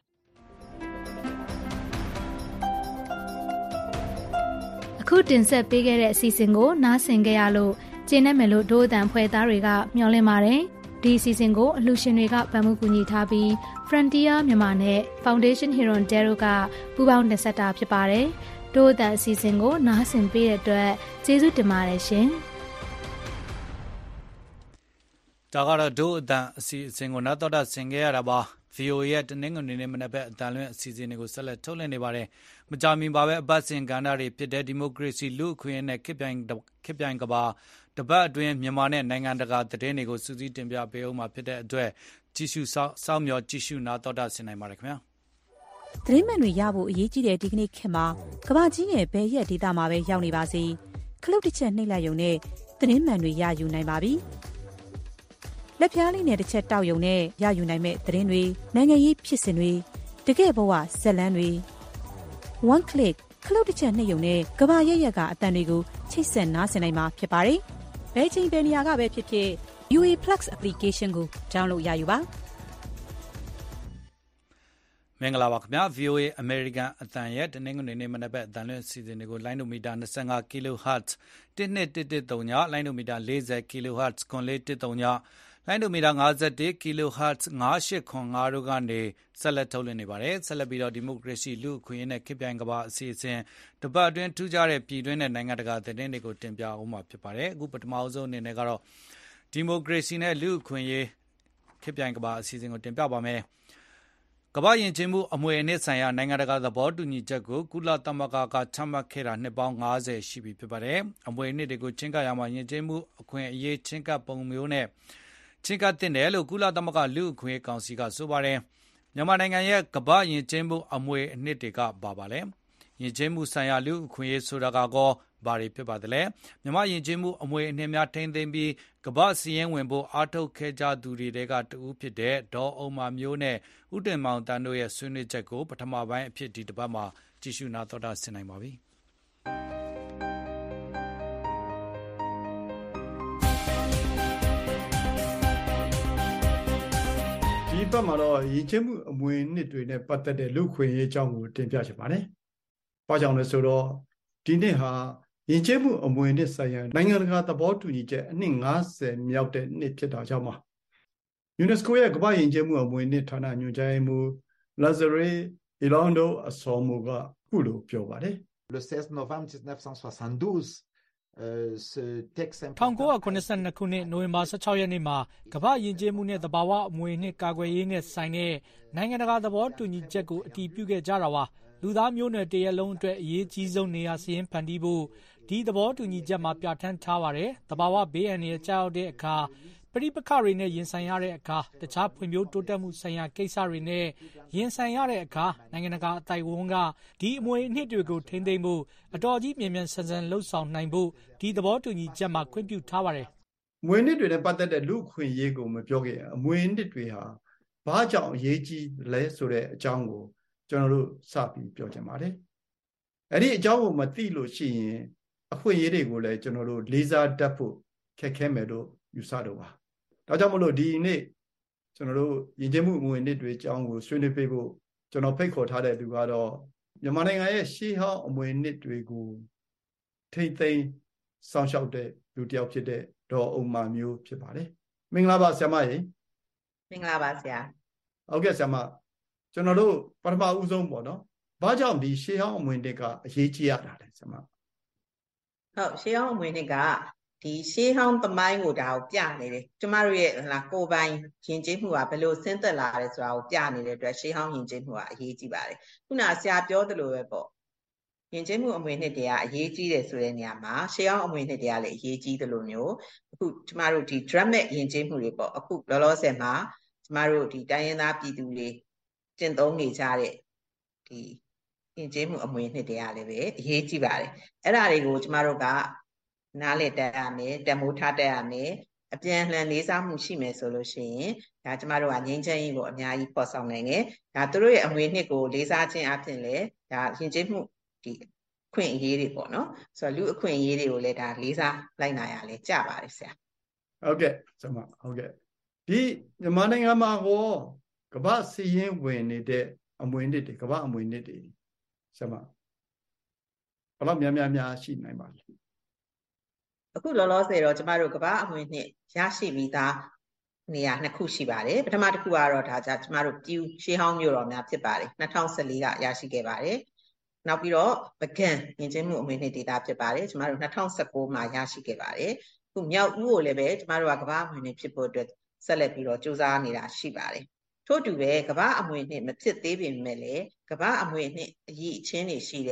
အခုတင်ဆက်ပေးခဲ့တဲ့အစီအစဉ်ကိုနားဆင်ကြရလို့ကျေနပ်မယ်လို့ဒို့အတန်ဖွဲ့သားတွေကမျှော်လင့်ပါတယ်ဒီအစီအစဉ်ကိုအလှူရှင်တွေကဗန်မှုကူညီထားပြီး Frontier မြန်မာနဲ့ Foundation Hero Dero ကပူးပေါင်းတင်ဆက်တာဖြစ်ပါတယ်ဒို့အတန်အစီအစဉ်ကိုနားဆင်ပေးတဲ့အတွက်ကျေးဇူးတင်ပါတယ်ရှင်ဒါကတော့ဒို့အတန်အစီအစဉ်ကိုနောက်တော့ဆင်ခဲ့ရတာပါ VOA ရဲ့တနင်္ဂနွေနေ့မနက်ဘက်အတန်လွင့်အစီအစဉ်တွေကိုဆက်လက်ထုတ်လွှင့်နေပါတယ်မကြာမီပါပဲအပတ်စဉ်ကဏ္ဍတွေဖြစ်တဲ့ဒီမိုကရေစီလူ့အခွင့်အရေးနဲ့ခေတ်ပြိုင်ကဘာတပတ်အတွင်းမြန်မာနဲ့နိုင်ငံတကာသတင်းတွေကိုစူးစီးတင်ပြပေးအောင်မှာဖြစ်တဲ့အတွက်ကြည့်ရှုစောင့်မျှော်ကြည့်ရှုနားတော်တာဆင်နိုင်ပါတယ်ခင်ဗျာသတင်းမှန်တွေရဖို့အရေးကြီးတဲ့ဒီကနေ့ခေတ်မှာကမ္ဘာကြီးရဲ့ဘယ်ရက်ဒေသမှာပဲရောက်နေပါစေခလုတ်တစ်ချက်နှိပ်လိုက်ရုံနဲ့သတင်းမှန်တွေရယူနိုင်ပါပြီလက်ပြားလေးနဲ့တစ်ချက်တောက်ရုံနဲ့ရယူနိုင်မဲ့သတင်းတွေနိုင်ငံရေးဖြစ်စဉ်တွေတကယ့်ဘဝဇက်လန်းတွေ one click ခလုတ်တစ်ချက်နှိပ်ရုံနဲ့ကမ္ဘာရဲ့ရက်ကအတန်တွေကိုချိတ်ဆက်နားဆင်နိုင်မှာဖြစ်ပါတယ်ဘယ်ချိန်ဘယ်နေရာကပဲဖြစ်ဖြစ် UA Plus application ကို download ရယူပါမင်္ဂလာပါခင်ဗျာ VOA American အတန်ရဲ့တနင်္ဂနွေနေ့မနက်ဘက်အတန်လွှင့်စီစဉ်တွေကိုလိုင်းဒိုမီတာ25 kHz 121139လိုင်းဒိုမီတာ40 kHz 9413လိုင်းဒိုမီတာ51 kHz 9895တို့ကနေဆက်လက်ထုတ်လွှင့်နေပါတယ်ဆက်လက်ပြီးတော့ဒီမိုကရေစီလူ့အခွင့်အရေးနဲ့ခေတ်ပြိုင်ကမ္ဘာအစီအစဉ်တပတ်အတွင်းထူးခြားတဲ့ပြည်တွင်းနဲ့နိုင်ငံတကာသတင်းတွေကိုတင်ပြအောင်မှာဖြစ်ပါတယ်အခုပထမဆုံးအနေနဲ့ကတော့ဒီမိုကရေစီနဲ့လူ့အခွင့်အရေးခေတ်ပြိုင်ကမ္ဘာအစီအစဉ်ကိုတင်ပြပါမယ်ကမ္ဘာ့ယဉ်ကျေးမှုအမွေအနှစ်ဆိုင်ရာနိုင်ငံတကာသဘောတူညီချက်ကိုကုလသမဂ္ဂကချမှတ်ခဲ့တာနှစ်ပေါင်း90ရှိပြီဖြစ်ပါတယ်။အမွေအနှစ်တွေကိုချင်းကပ်ရမှာယဉ်ကျေးမှုအခွင့်အရေးချင်းကပ်ပုံမျိုးနဲ့ချင်းကပ်တင်တယ်လို့ကုလသမဂ္ဂလူ့အခွင့်အရေးကောင်စီကဆိုပါတယ်။မြန်မာနိုင်ငံရဲ့ကမ္ဘာ့ယဉ်ကျေးမှုအမွေအနှစ်တွေကဘာလဲ။ယဉ်ကျေးမှုဆိုင်ရာလူ့အခွင့်အရေးဆိုတာကောဘာတွေဖြစ်ပါသလဲမြန်မာယဉ်ကျေးမှုအမွေအနှစ်များထိန်းသိမ်းပြီးကမ္ဘာစီးရင်ဝင်ဖို့အားထုတ်ခဲ့ကြသူတွေကတူဖြစ်တဲ့ဒေါ်အောင်မာမျိုးနဲ့ဦးတင်မောင်တန်းတို့ရဲ့ဆွေးနွေးချက်ကိုပထမပိုင်းအဖြစ်ဒီတစ်ပတ်မှာကြည့်ရှုနာတော်တာဆင်နိုင်ပါပြီဒီပတ်မှာတော့ယဉ်ကျေးမှုအမွေအနှစ်တွေနဲ့ပတ်သက်တဲ့လူ့ခွင့်ရေးအကြောင်းကိုတင်ပြချင်ပါတယ်။ဘာကြောင့်လဲဆိုတော့ဒီနှစ်ဟာယဉ်ကျေးမှုအမွေအနှစ်ဆိုင်ရာနိုင်ငံတကာသဘောတူညီချက်အနှစ်90မြောက်တဲ့နှစ်ဖြစ်တာကြောင့်ပါ။ UNESCO ရဲ့ကမ္ဘာ့ယဉ်ကျေးမှုအမွေအနှစ်ဌာနညွှန်ကြားရေးမှူး Lazare Ilondo Asomo ကခုလိုပြောပါတယ်။ Le 16 novembre 1972ce texte 1982ခုနှစ်နိုဝင်ဘာ16ရက်နေ့မှာကမ္ဘာ့ယဉ်ကျေးမှုနဲ့သဘာဝအမွေအနှစ်ကာကွယ်ရေးနဲ့ဆိုင်တဲ့နိုင်ငံတကာသဘောတူညီချက်ကိုအတည်ပြုခဲ့ကြတာပါလူသားမျိုးနွယ်တရက်လုံးအတွက်အရေးကြီးဆုံးနေရာစည်းဖန်တီးဖို့ဒီသဘောတူညီချက်မှာပြဋ္ဌာန်းထားပါတယ်။သဘာဝဘေးအန္တရာယ်ကြောက်တဲ့အခါပဋိပက္ခတွေနဲ့ရင်ဆိုင်ရတဲ့အခါတခြားဖွံ့ဖြိုးတိုးတက်မှုဆိုင်ရာကိစ္စတွေနဲ့ရင်ဆိုင်ရတဲ့အခါနိုင်ငံတကာအသိုက်အဝန်းကဒီအမွေအနှစ်တွေကိုထိန်းသိမ်းဖို့အတော်ကြီးမြန်မြန်ဆန်ဆန်လှုပ်ဆောင်နိုင်ဖို့ဒီသဘောတူညီချက်မှာခွင့်ပြုထားပါတယ်။အမွေအနှစ်တွေနဲ့ပတ်သက်တဲ့လူ့အခွင့်အရေးကိုမပြောခင်အမွေအနှစ်တွေဟာဘာကြောင့်အရေးကြီးလဲဆိုတဲ့အကြောင်းကိုကျွန်တော်တို့စပြီးပြောချင်ပါတယ်။အဲ့ဒီအကြောင်းကိုမသိလို့ရှိရင်အခွင့်အရေးတွေကိုလည်းကျွန်တော်တို့လေးစားတတ်ဖို့ခက်ခဲမယ်လို့ယူဆတော့ပါ။ဒါကြောင့်မလို့ဒီနေ့ကျွန်တော်တို့ယဉ်ကျေးမှုအမွေအနှစ်တွေအကြောင်းကိုဆွေးနွေးပေးဖို့ကျွန်တော်ဖိတ်ခေါ်ထားတဲ့သူကတော့မြန်မာနိုင်ငံရဲ့ရှေးဟောင်းအမွေအနှစ်တွေကိုထိမ့်သိမ်းစောင့်ရှောက်တဲ့လူတစ်ယောက်ဖြစ်တဲ့ဒေါ်အောင်မာမျိုးဖြစ်ပါတယ်။မင်္ဂလာပါဆရာမရေ။မင်္ဂလာပါဆရာ။ဟုတ်ကဲ့ဆရာမကျွန်တော်တို့ပထမဦးဆုံးပေါ့နော်။ဘာကြောင့်ဒီရှေးဟောင်းအမွေအနှစ်ကအရေးကြီးရတာလဲဆရာမ။ဟုတ်ရှေးဟောင်းအမွေအနှစ်ကဒီရှေးဟောင်းသမိုင်းကိုဒါကိုပြနေတယ်ကျမတို့ရဲ့ကိုယ်ပိုင်ယဉ်ကျေးမှုကဘယ်လိုဆင်းသက်လာတယ်ဆိုတာကိုပြနေတဲ့အတွက်ရှေးဟောင်းယဉ်ကျေးမှုကအရေးကြီးပါတယ်ခုနဆရာပြောသလိုပဲပေါ့ယဉ်ကျေးမှုအမွေအနှစ်တွေကအရေးကြီးတယ်ဆိုတဲ့နေရာမှာရှေးဟောင်းအမွေအနှစ်တွေကလည်းအရေးကြီးသလိုမျိုးအခုကျမတို့ဒီ dramatic ယဉ်ကျေးမှုတွေပေါ့အခုလောလောဆယ်မှာကျမတို့ဒီတိုင်းရင်းသားပြည်သူတွေကျင့်သုံးနေကြတဲ့ဒီယဉ်ကျေးမှုအမွေအနှစ်တွေကလည်းပဲအရေးကြီးပါတယ်အဲ့ဒါတွေကိုကျမတို့ကနားလည်တတ်ရမယ်တမိုးထားတတ်ရမယ်အပြန်အလှန်လေးစားမှုရှိမယ်ဆိုလို့ရှိရင်ဒါကျမတို့ကငြိမ်းချမ်းရေးကိုအများကြီးပေါ်ဆောင်နိုင်တယ်ဒါသူတို့ရဲ့အမွေအနှစ်ကိုလေးစားခြင်းအပြင်လည်းဒါယဉ်ကျေးမှုဒီအခွင့်အရေးတွေပေါ့နော်ဆိုတော့လူအခွင့်အရေးတွေကိုလည်းဒါလေးစားလိုက်နာရလဲကြပါတယ်ဆရာဟုတ်ကဲ့ဆရာမဟုတ်ကဲ့ဒီမြန်မာနိုင်ငံမှာဟောကမ္ဘာစီးရင်ဝင်နေတဲ့အမွေအနှစ်တွေကမ္ဘာအမွေအနှစ်တွေဆရာမဘယ်လောက်များရှိနိုင်ပါလဲအခုလောလောဆယ်တော့ကျမတို့ကမ္ဘာအမွေအနှစ်ရရှိပြီးသားနေရာနှစ်ခုရှိပါတယ်ပထမတစ်ခုကတော့ဒါကျမတို့ပြည်ရှေးဟောင်းမြို့တော်များဖြစ်ပါတယ်2014ကရရှိခဲ့ပါတယ်နောက်ပြီးတော့ပကံယဉ်ကျေးမှုအမွေအနှစ်ဒေသဖြစ်ပါတယ်ကျမတို့2019မှာရရှိခဲ့ပါတယ်အခုမြောက်ဦးကိုလည်းပဲကျမတို့ကကမ္ဘာအမွေအနှစ်ဖြစ်ဖို့အတွက်ဆက်လက်ပြီးတော့စူးစမ်းနေတာရှိပါတယ်ထို့တူပဲကမ္ဘာအမွေအနှစ်မဖြစ်သေးပေမဲ့လည်းကမ္ဘာအမွေအနှစ်အရေးအချင်းတွေရှိတဲ့ကျ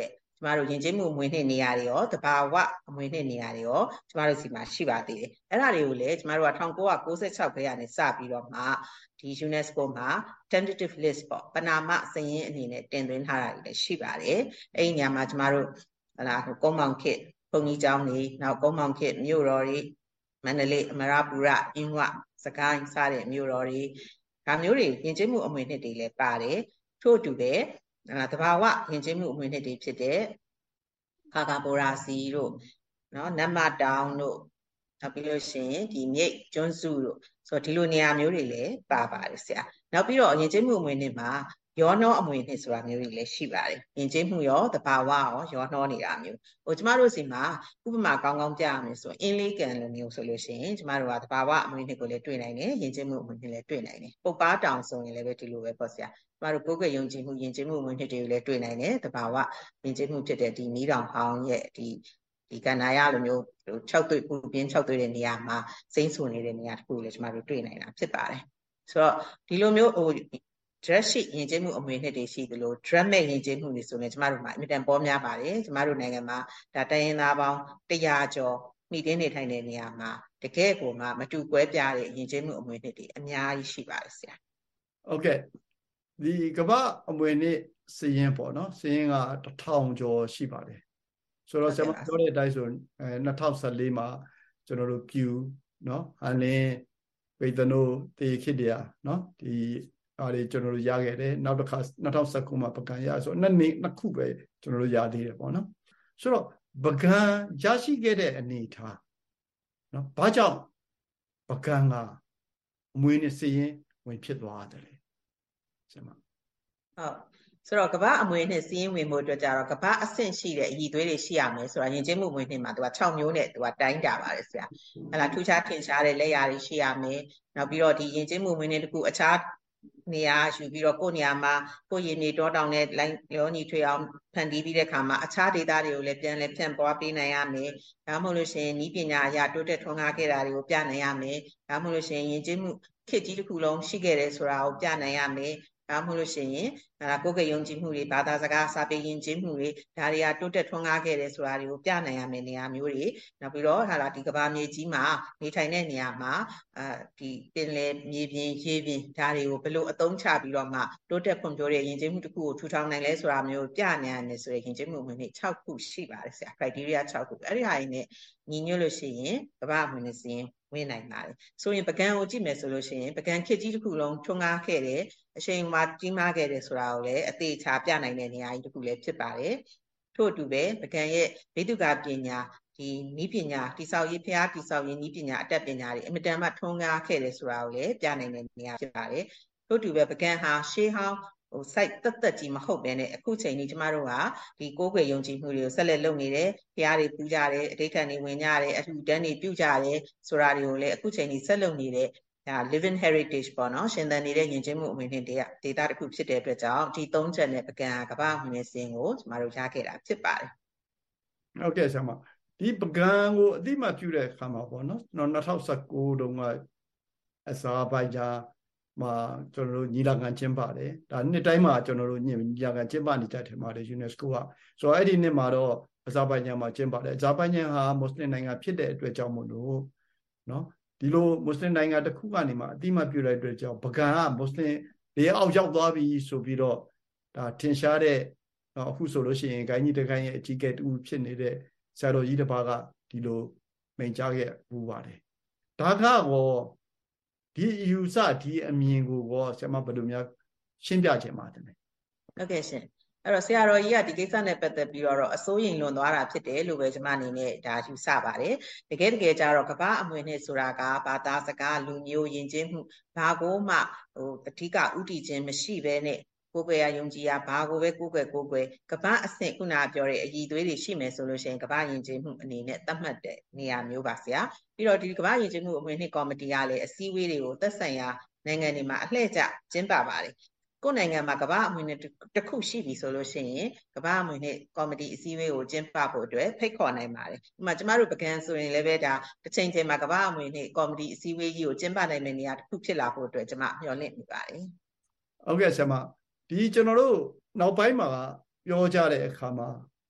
ကျမတို့ယဉ်ကျေးမှုအမွေနှစ်နေရာတွေရောတဘာဝအမွေနှစ်နေရာတွေရောကျမတို့စီမှာရှိပါသေးတယ်အဲ့ဒါတွေကိုလည်းကျမတို့က1996ခန်းကနေစပြီးတော့မှဒီ UNESCO မှာ tentative list ပေါ့ပဏာမစာရင်းအနေနဲ့တင်သွင်းထားတာတွေလည်းရှိပါတယ်အဲ့ဒီနေရာမှာကျမတို့ကုန်းမောင်ခေတ်ဘုံကြီးကျောင်းတွေနောက်ကုန်းမောင်ခေတ်မြို့တော်တွေမန္တလေးအမရပူရအင်းဝစကိုင်းစတဲ့မြို့တော်တွေဒါမျိုးတွေယဉ်ကျေးမှုအမွေနှစ်တွေလည်းပါတယ်ထို့အတူပဲတဘာဝယဉ်ကျေးမှုအမွေနှစ်တွေဖြစ်တဲ့ခါကာဘိုရာစီတို့နော်နတ်မတောင်တို့နောက်ပြီးလို့ရှိရင်ဒီမြိတ်ကျွန်းစုတို့ဆိုတော့ဒီလိုနေရာမျိုးတွေလည်းပါပါတယ်ဆရာနောက်ပြီးတော့ယဉ်ကျေးမှုအမွေနှစ်မှာရောနှောအမွေနှစ်ဆိုတာမျိုးတွေလည်းရှိပါတယ်ယဉ်ကျေးမှုရောတဘာဝရောနှောနေတာမျိုးကျမတို့စီမှာဥပမာကောင်းကောင်းပြရမယ်ဆိုအင်းလေးကန်လိုမျိုးဆိုလို့ရှိရင်ကျမတို့ကတဘာဝအမွေနှစ်ကိုလည်းတွေ့နိုင်တယ်ယဉ်ကျေးမှုအမွေနှစ်လည်းတွေ့နိုင်တယ်ပုပ်ပါတောင်ဆိုရင်လည်းပဲဒီလိုပဲပေါ့ဆရာကျမတို့ကိုယ်ကယုံကြည်မှုယဉ်ကျေးမှုအမွေနှစ်တွေကိုလည်းတွေ့နိုင်တယ်တဘာဝယဉ်ကျေးမှုဖြစ်တဲ့ဒီမီးတောင်ဟောင်းရဲ့ဒီကန္နာရလိုမျိုး6တွေ့ပူပြင်း6တွေ့တဲ့နေရာမှာစိမ့်ဆူနေတဲ့နေရာတစ်ခုလည်းကျမတို့တွေ့နိုင်တာဖြစ်ပါတယ်ဆိုတော့ဒီလိုမျိုးdress ရှိယဉ်ကျေးမှုအမွေနှစ်တွေရှိသလို drum မဲ့ယဉ်ကျေးမှုတွေဆိုရင်ကျမတို့မှာအမြဲတမ်းပေါ်များပါတယ်ကျမတို့နိုင်ငံမှာဒါတိုင်းရင်းသားပေါင်း100ကျော်မိတင်းနေထိုင်တဲ့နေရာမှာတကယ်ကိုမှမတူကွဲပြားတဲ့ယဉ်ကျေးမှုအမွေနှစ်တွေအများကြီးရှိပါတယ်ဆရာဟုတ်ကဲ့ဒီကမ္ဘာအမွေနှစ်စည်ရင်ပေါ့နော်စည်ရင်က1000ကျော်ရှိပါတယ်ဆိုတော့ဆရာမပြောတဲ့အတိုင်းဆို2014မှာကျွန်တော်တို့ပြူနော်ဟန်လင်းဝေဒနိုတေခိတရာနော်ဒီအားတွေကျွန်တော်တို့ရခဲ့တယ်နောက်တစ်ခါ2019မှာပကံရဆိုနှစ်ခုပဲကျွန်တော်တို့ရသေးတယ်ပေါ့နော်ဆိုတော့ပကံရရှိခဲ့တဲ့အနေထားနော်ဘာကြောင့်ပကံကအမွေနဲ့စည်ရင်ဝင်ဖြစ်သွားတယ်လေဆရာမဟုတ်ဆိုတော့ကမ္ဘာအမွေနှစ်စီးရင်ဝင်မှုအတွက်ကြတော့ကမ္ဘာအဆင့်ရှိတဲ့အည်သွေးတွေရှိရမယ်ဆိုတာယဉ်ကျေးမှုအမွေနှစ်မှာသူက6မျိုးနဲ့သူကတိုင်းတာပါတယ်ဆရာဟလာထူးခြားထင်ရှားတဲ့လက်ရာတွေရှိရမယ်နောက်ပြီးတော့ဒီယဉ်ကျေးမှုအမွေနှစ်တခုအခြားနေရာယူပြီးတော့ကိုယ့်နေရာမှာကိုယ့်ရည်မြေတောတောင်နဲ့လိုင်းရောညီထွေအောင်ဖန်တီးပြီးတဲ့အခါမှာအခြားဒေသတွေကိုလည်းပြန်လည်ဖြန့်ပွားပေးနိုင်ရမယ်ဒါမှမဟုတ်လို့ရှိရင်ဤပညာအရာတိုးတက်ထွန်းကားခဲ့တာတွေကိုပြနိုင်ရမယ်ဒါမှမဟုတ်လို့ရှိရင်ယဉ်ကျေးမှုခေတ်ကြီးတစ်ခုလုံးရှိခဲ့တယ်ဆိုတာကိုပြနိုင်ရမယ်ဒါမှမဟုတ်လို့ရှိရင်ကိုယ်ကယုံကြည်မှုတွေဘာသာစကားစာပေယဉ်ကျေးမှုတွေဒါတွေကတိုးတက်ထွန်းကားခဲ့တယ်ဆိုတာတွေကိုပြနိုင်ရမယ်နေရာမျိုးတွေနောက်ပြီးတော့ဒီကမ္ဘာမြေကြီးမှာနေထိုင်တဲ့နေရာမှာဒီပင်လယ်မြေပြင်ရေပြင်ဒါတွေကိုဘယ်လိုအသုံးချပြီးတော့မှတိုးတက်ဖွံ့ဖြိုးတဲ့ယဉ်ကျေးမှုတစ်ခုကိုထူထောင်နိုင်လဲဆိုတာမျိုးပြနိုင်ရမယ်ဆိုတဲ့ယဉ်ကျေးမှုအမွေနှစ်6ခုရှိပါတယ်ဆရာ criteria 6ခုအဲ့ဒီဟာတွေနဲ့ညီညွတ်လို့ရှိရင်ကမ္ဘာအမွေနှစ်စည်းဝင်နိုင်ပါတယ်ဆိုရင်ပကံကိုကြည့်မယ်ဆိုလို့ရှိရင်ပကံခေတ်ကြီးတစ်ခုလုံးထွန်းကားခဲ့တဲ့အချိန်မှာကြီးမားခဲ့တယ်ဆိုတာကိုလည်းအသေးချာပြနိုင်တဲ့နေရာကြီးတစ်ခုလည်းဖြစ်ပါတယ်ထို့အတူပဲပကံရဲ့ဗိသုကာပညာဒီနည်းပညာတိဆောက်ရေးဖျားတိဆောက်ရေးနည်းပညာအတတ်ပညာတွေအမြဲတမ်းထွန်းကားခဲ့တယ်ဆိုတာကိုလည်းပြနိုင်တဲ့နေရာဖြစ်ပါတယ်ထို့အတူပဲပကံဟာရှေးဟောင်းsite တက်ကြီးမဟုတ်ဘဲနဲ့အခုချိန်ကြီးကျမတို့ကဒီကိုယ်ွယ်ယုံကြည်မှုတွေကိုဆက်လက်လုပ်နေတယ်ဖျားတွေပူကြတယ်အဋ္ဌံတွေဝင်ကြတယ်အထူးတန်းတွေပြုကြတယ်ဆိုတာတွေကိုလည်းအခုချိန်ကြီးဆက်လုပ်နေတဲ့living heritage ပေါ့နော်ရှင်သန်နေတဲ့ယဉ်ကျေးမှုအမွေနှစ်တွေကဒေတာတစ်ခုဖြစ်တဲ့အတွက်ကြောင့်ဒီ3ချက်နဲ့ပကံကမ္ဘာအမွေနှစ်စင်ကိုကျမတို့ရခဲ့တာဖြစ်ပါတယ်ဟုတ်ကဲ့ဆရာမဒီပကံကိုအတိမပြုတဲ့အခါမှာပေါ့နော်2019တုန်းကအစာပိုက်ဂျာမှာကျွန်တော်တို့ညီလာခံကျင်းပတယ်ဒါနှစ်တိုင်းမှာကျွန်တော်တို့ညီလာခံကျင်းပနေကြတယ်မှာတယ် UNESCO ကဆိုတော့အဲ့ဒီနှစ်မှာတော့အဇာဘိုင်ဂျန်မှာကျင်းပါတယ်အဇာဘိုင်ဂျန်ဟာမွတ်စလင်နိုင်ငံဖြစ်တဲ့အတွက်ကြောင့်မို့လို့နော်ဒီလိုမွတ်စလင်နိုင်ငံတစ်ခုကနေမှအတိမပြုတဲ့အတွက်ကြောင့်ပကံကမွတ်စလင်တွေအောက်ရောက်သွားပြီဆိုပြီးတော့ဒါထင်ရှားတဲ့အခုဆိုလို့ရှိရင်ဂိုင်းကြီးတကိုင်းရဲ့အကြီးအကဲတူဖြစ်နေတဲ့ဆရာတော်ကြီးတစ်ပါးကဒီလိုမိန့်ကြားခဲ့ဘူးပါတယ်ဒါကရောဒီယူဆဒီအမြင်ကိုရောဆရာမဘယ်လိုများရှင်းပြချင်ပါတယ်ဟုတ်ကဲ့ရှင်အဲ့တော့ဆရာတော်ကြီးကဒီကိစ္စနဲ့ပတ်သက်ပြီးတော့အစိုးရင်လွန်သွားတာဖြစ်တယ်လို့ပဲကျွန်မအနေနဲ့ဒါယူဆပါတယ်တကယ်ကြတော့ကမ္ဘာအမွေနှစ်ဆိုတာကဘာသာစကားလူမျိုးယဉ်ကျေးမှုဘာကိုမှအဓိကဥတီခြင်းမရှိဘဲနဲ့ကိုယ်ွယ်ရယုံကြည်ရဘာကိုပဲကိုယ်ွယ်ကမ္ဘာအဆင့်ခုနပြောတဲ့အည်သွေးတွေရှိမယ်ဆိုလို့ရှိရင်ကမ္ဘာယဉ်ကျေးမှုအနေနဲ့သတ်မှတ်တဲ့နေရာမျိုးပါဆရာပြီးတော့ဒီကမ္ဘာယဉ်ကျေးမှုအမွေနှစ်ကော်မတီကလည်းအစည်းအဝေးတွေကိုသက်ဆိုင်ရာနိုင်ငံတွေမှာအလှည့်ကျကျင်းပပါတယ်ကိုယ်နိုင်ငံမှာကမ္ဘာအမွေနှစ်တစ်ခုရှိပြီဆိုလို့ရှိရင်ကမ္ဘာအမွေနှစ်ကော်မတီအစည်းအဝေးကိုကျင်းပဖို့အတွက်ဖိတ်ခေါ်နိုင်ပါတယ်ဒီမှာကျမတို့ပကံဆိုရင်လည်းပဲဒါတစ်ချိန်ချိန်မှာကမ္ဘာအမွေနှစ်ကော်မတီအစည်းအဝေးကြီးကိုကျင်းပနိုင်မယ့်နေရာတစ်ခုဖြစ်လာဖို့အတွက်ကျမမျှော်လင့်နေပါတယ်ဟုတ်ကဲ့ဆရာမဒီကျွန်တော်တို့နောက်ပိုင်းမှာပြောကြတဲ့အခါမှာ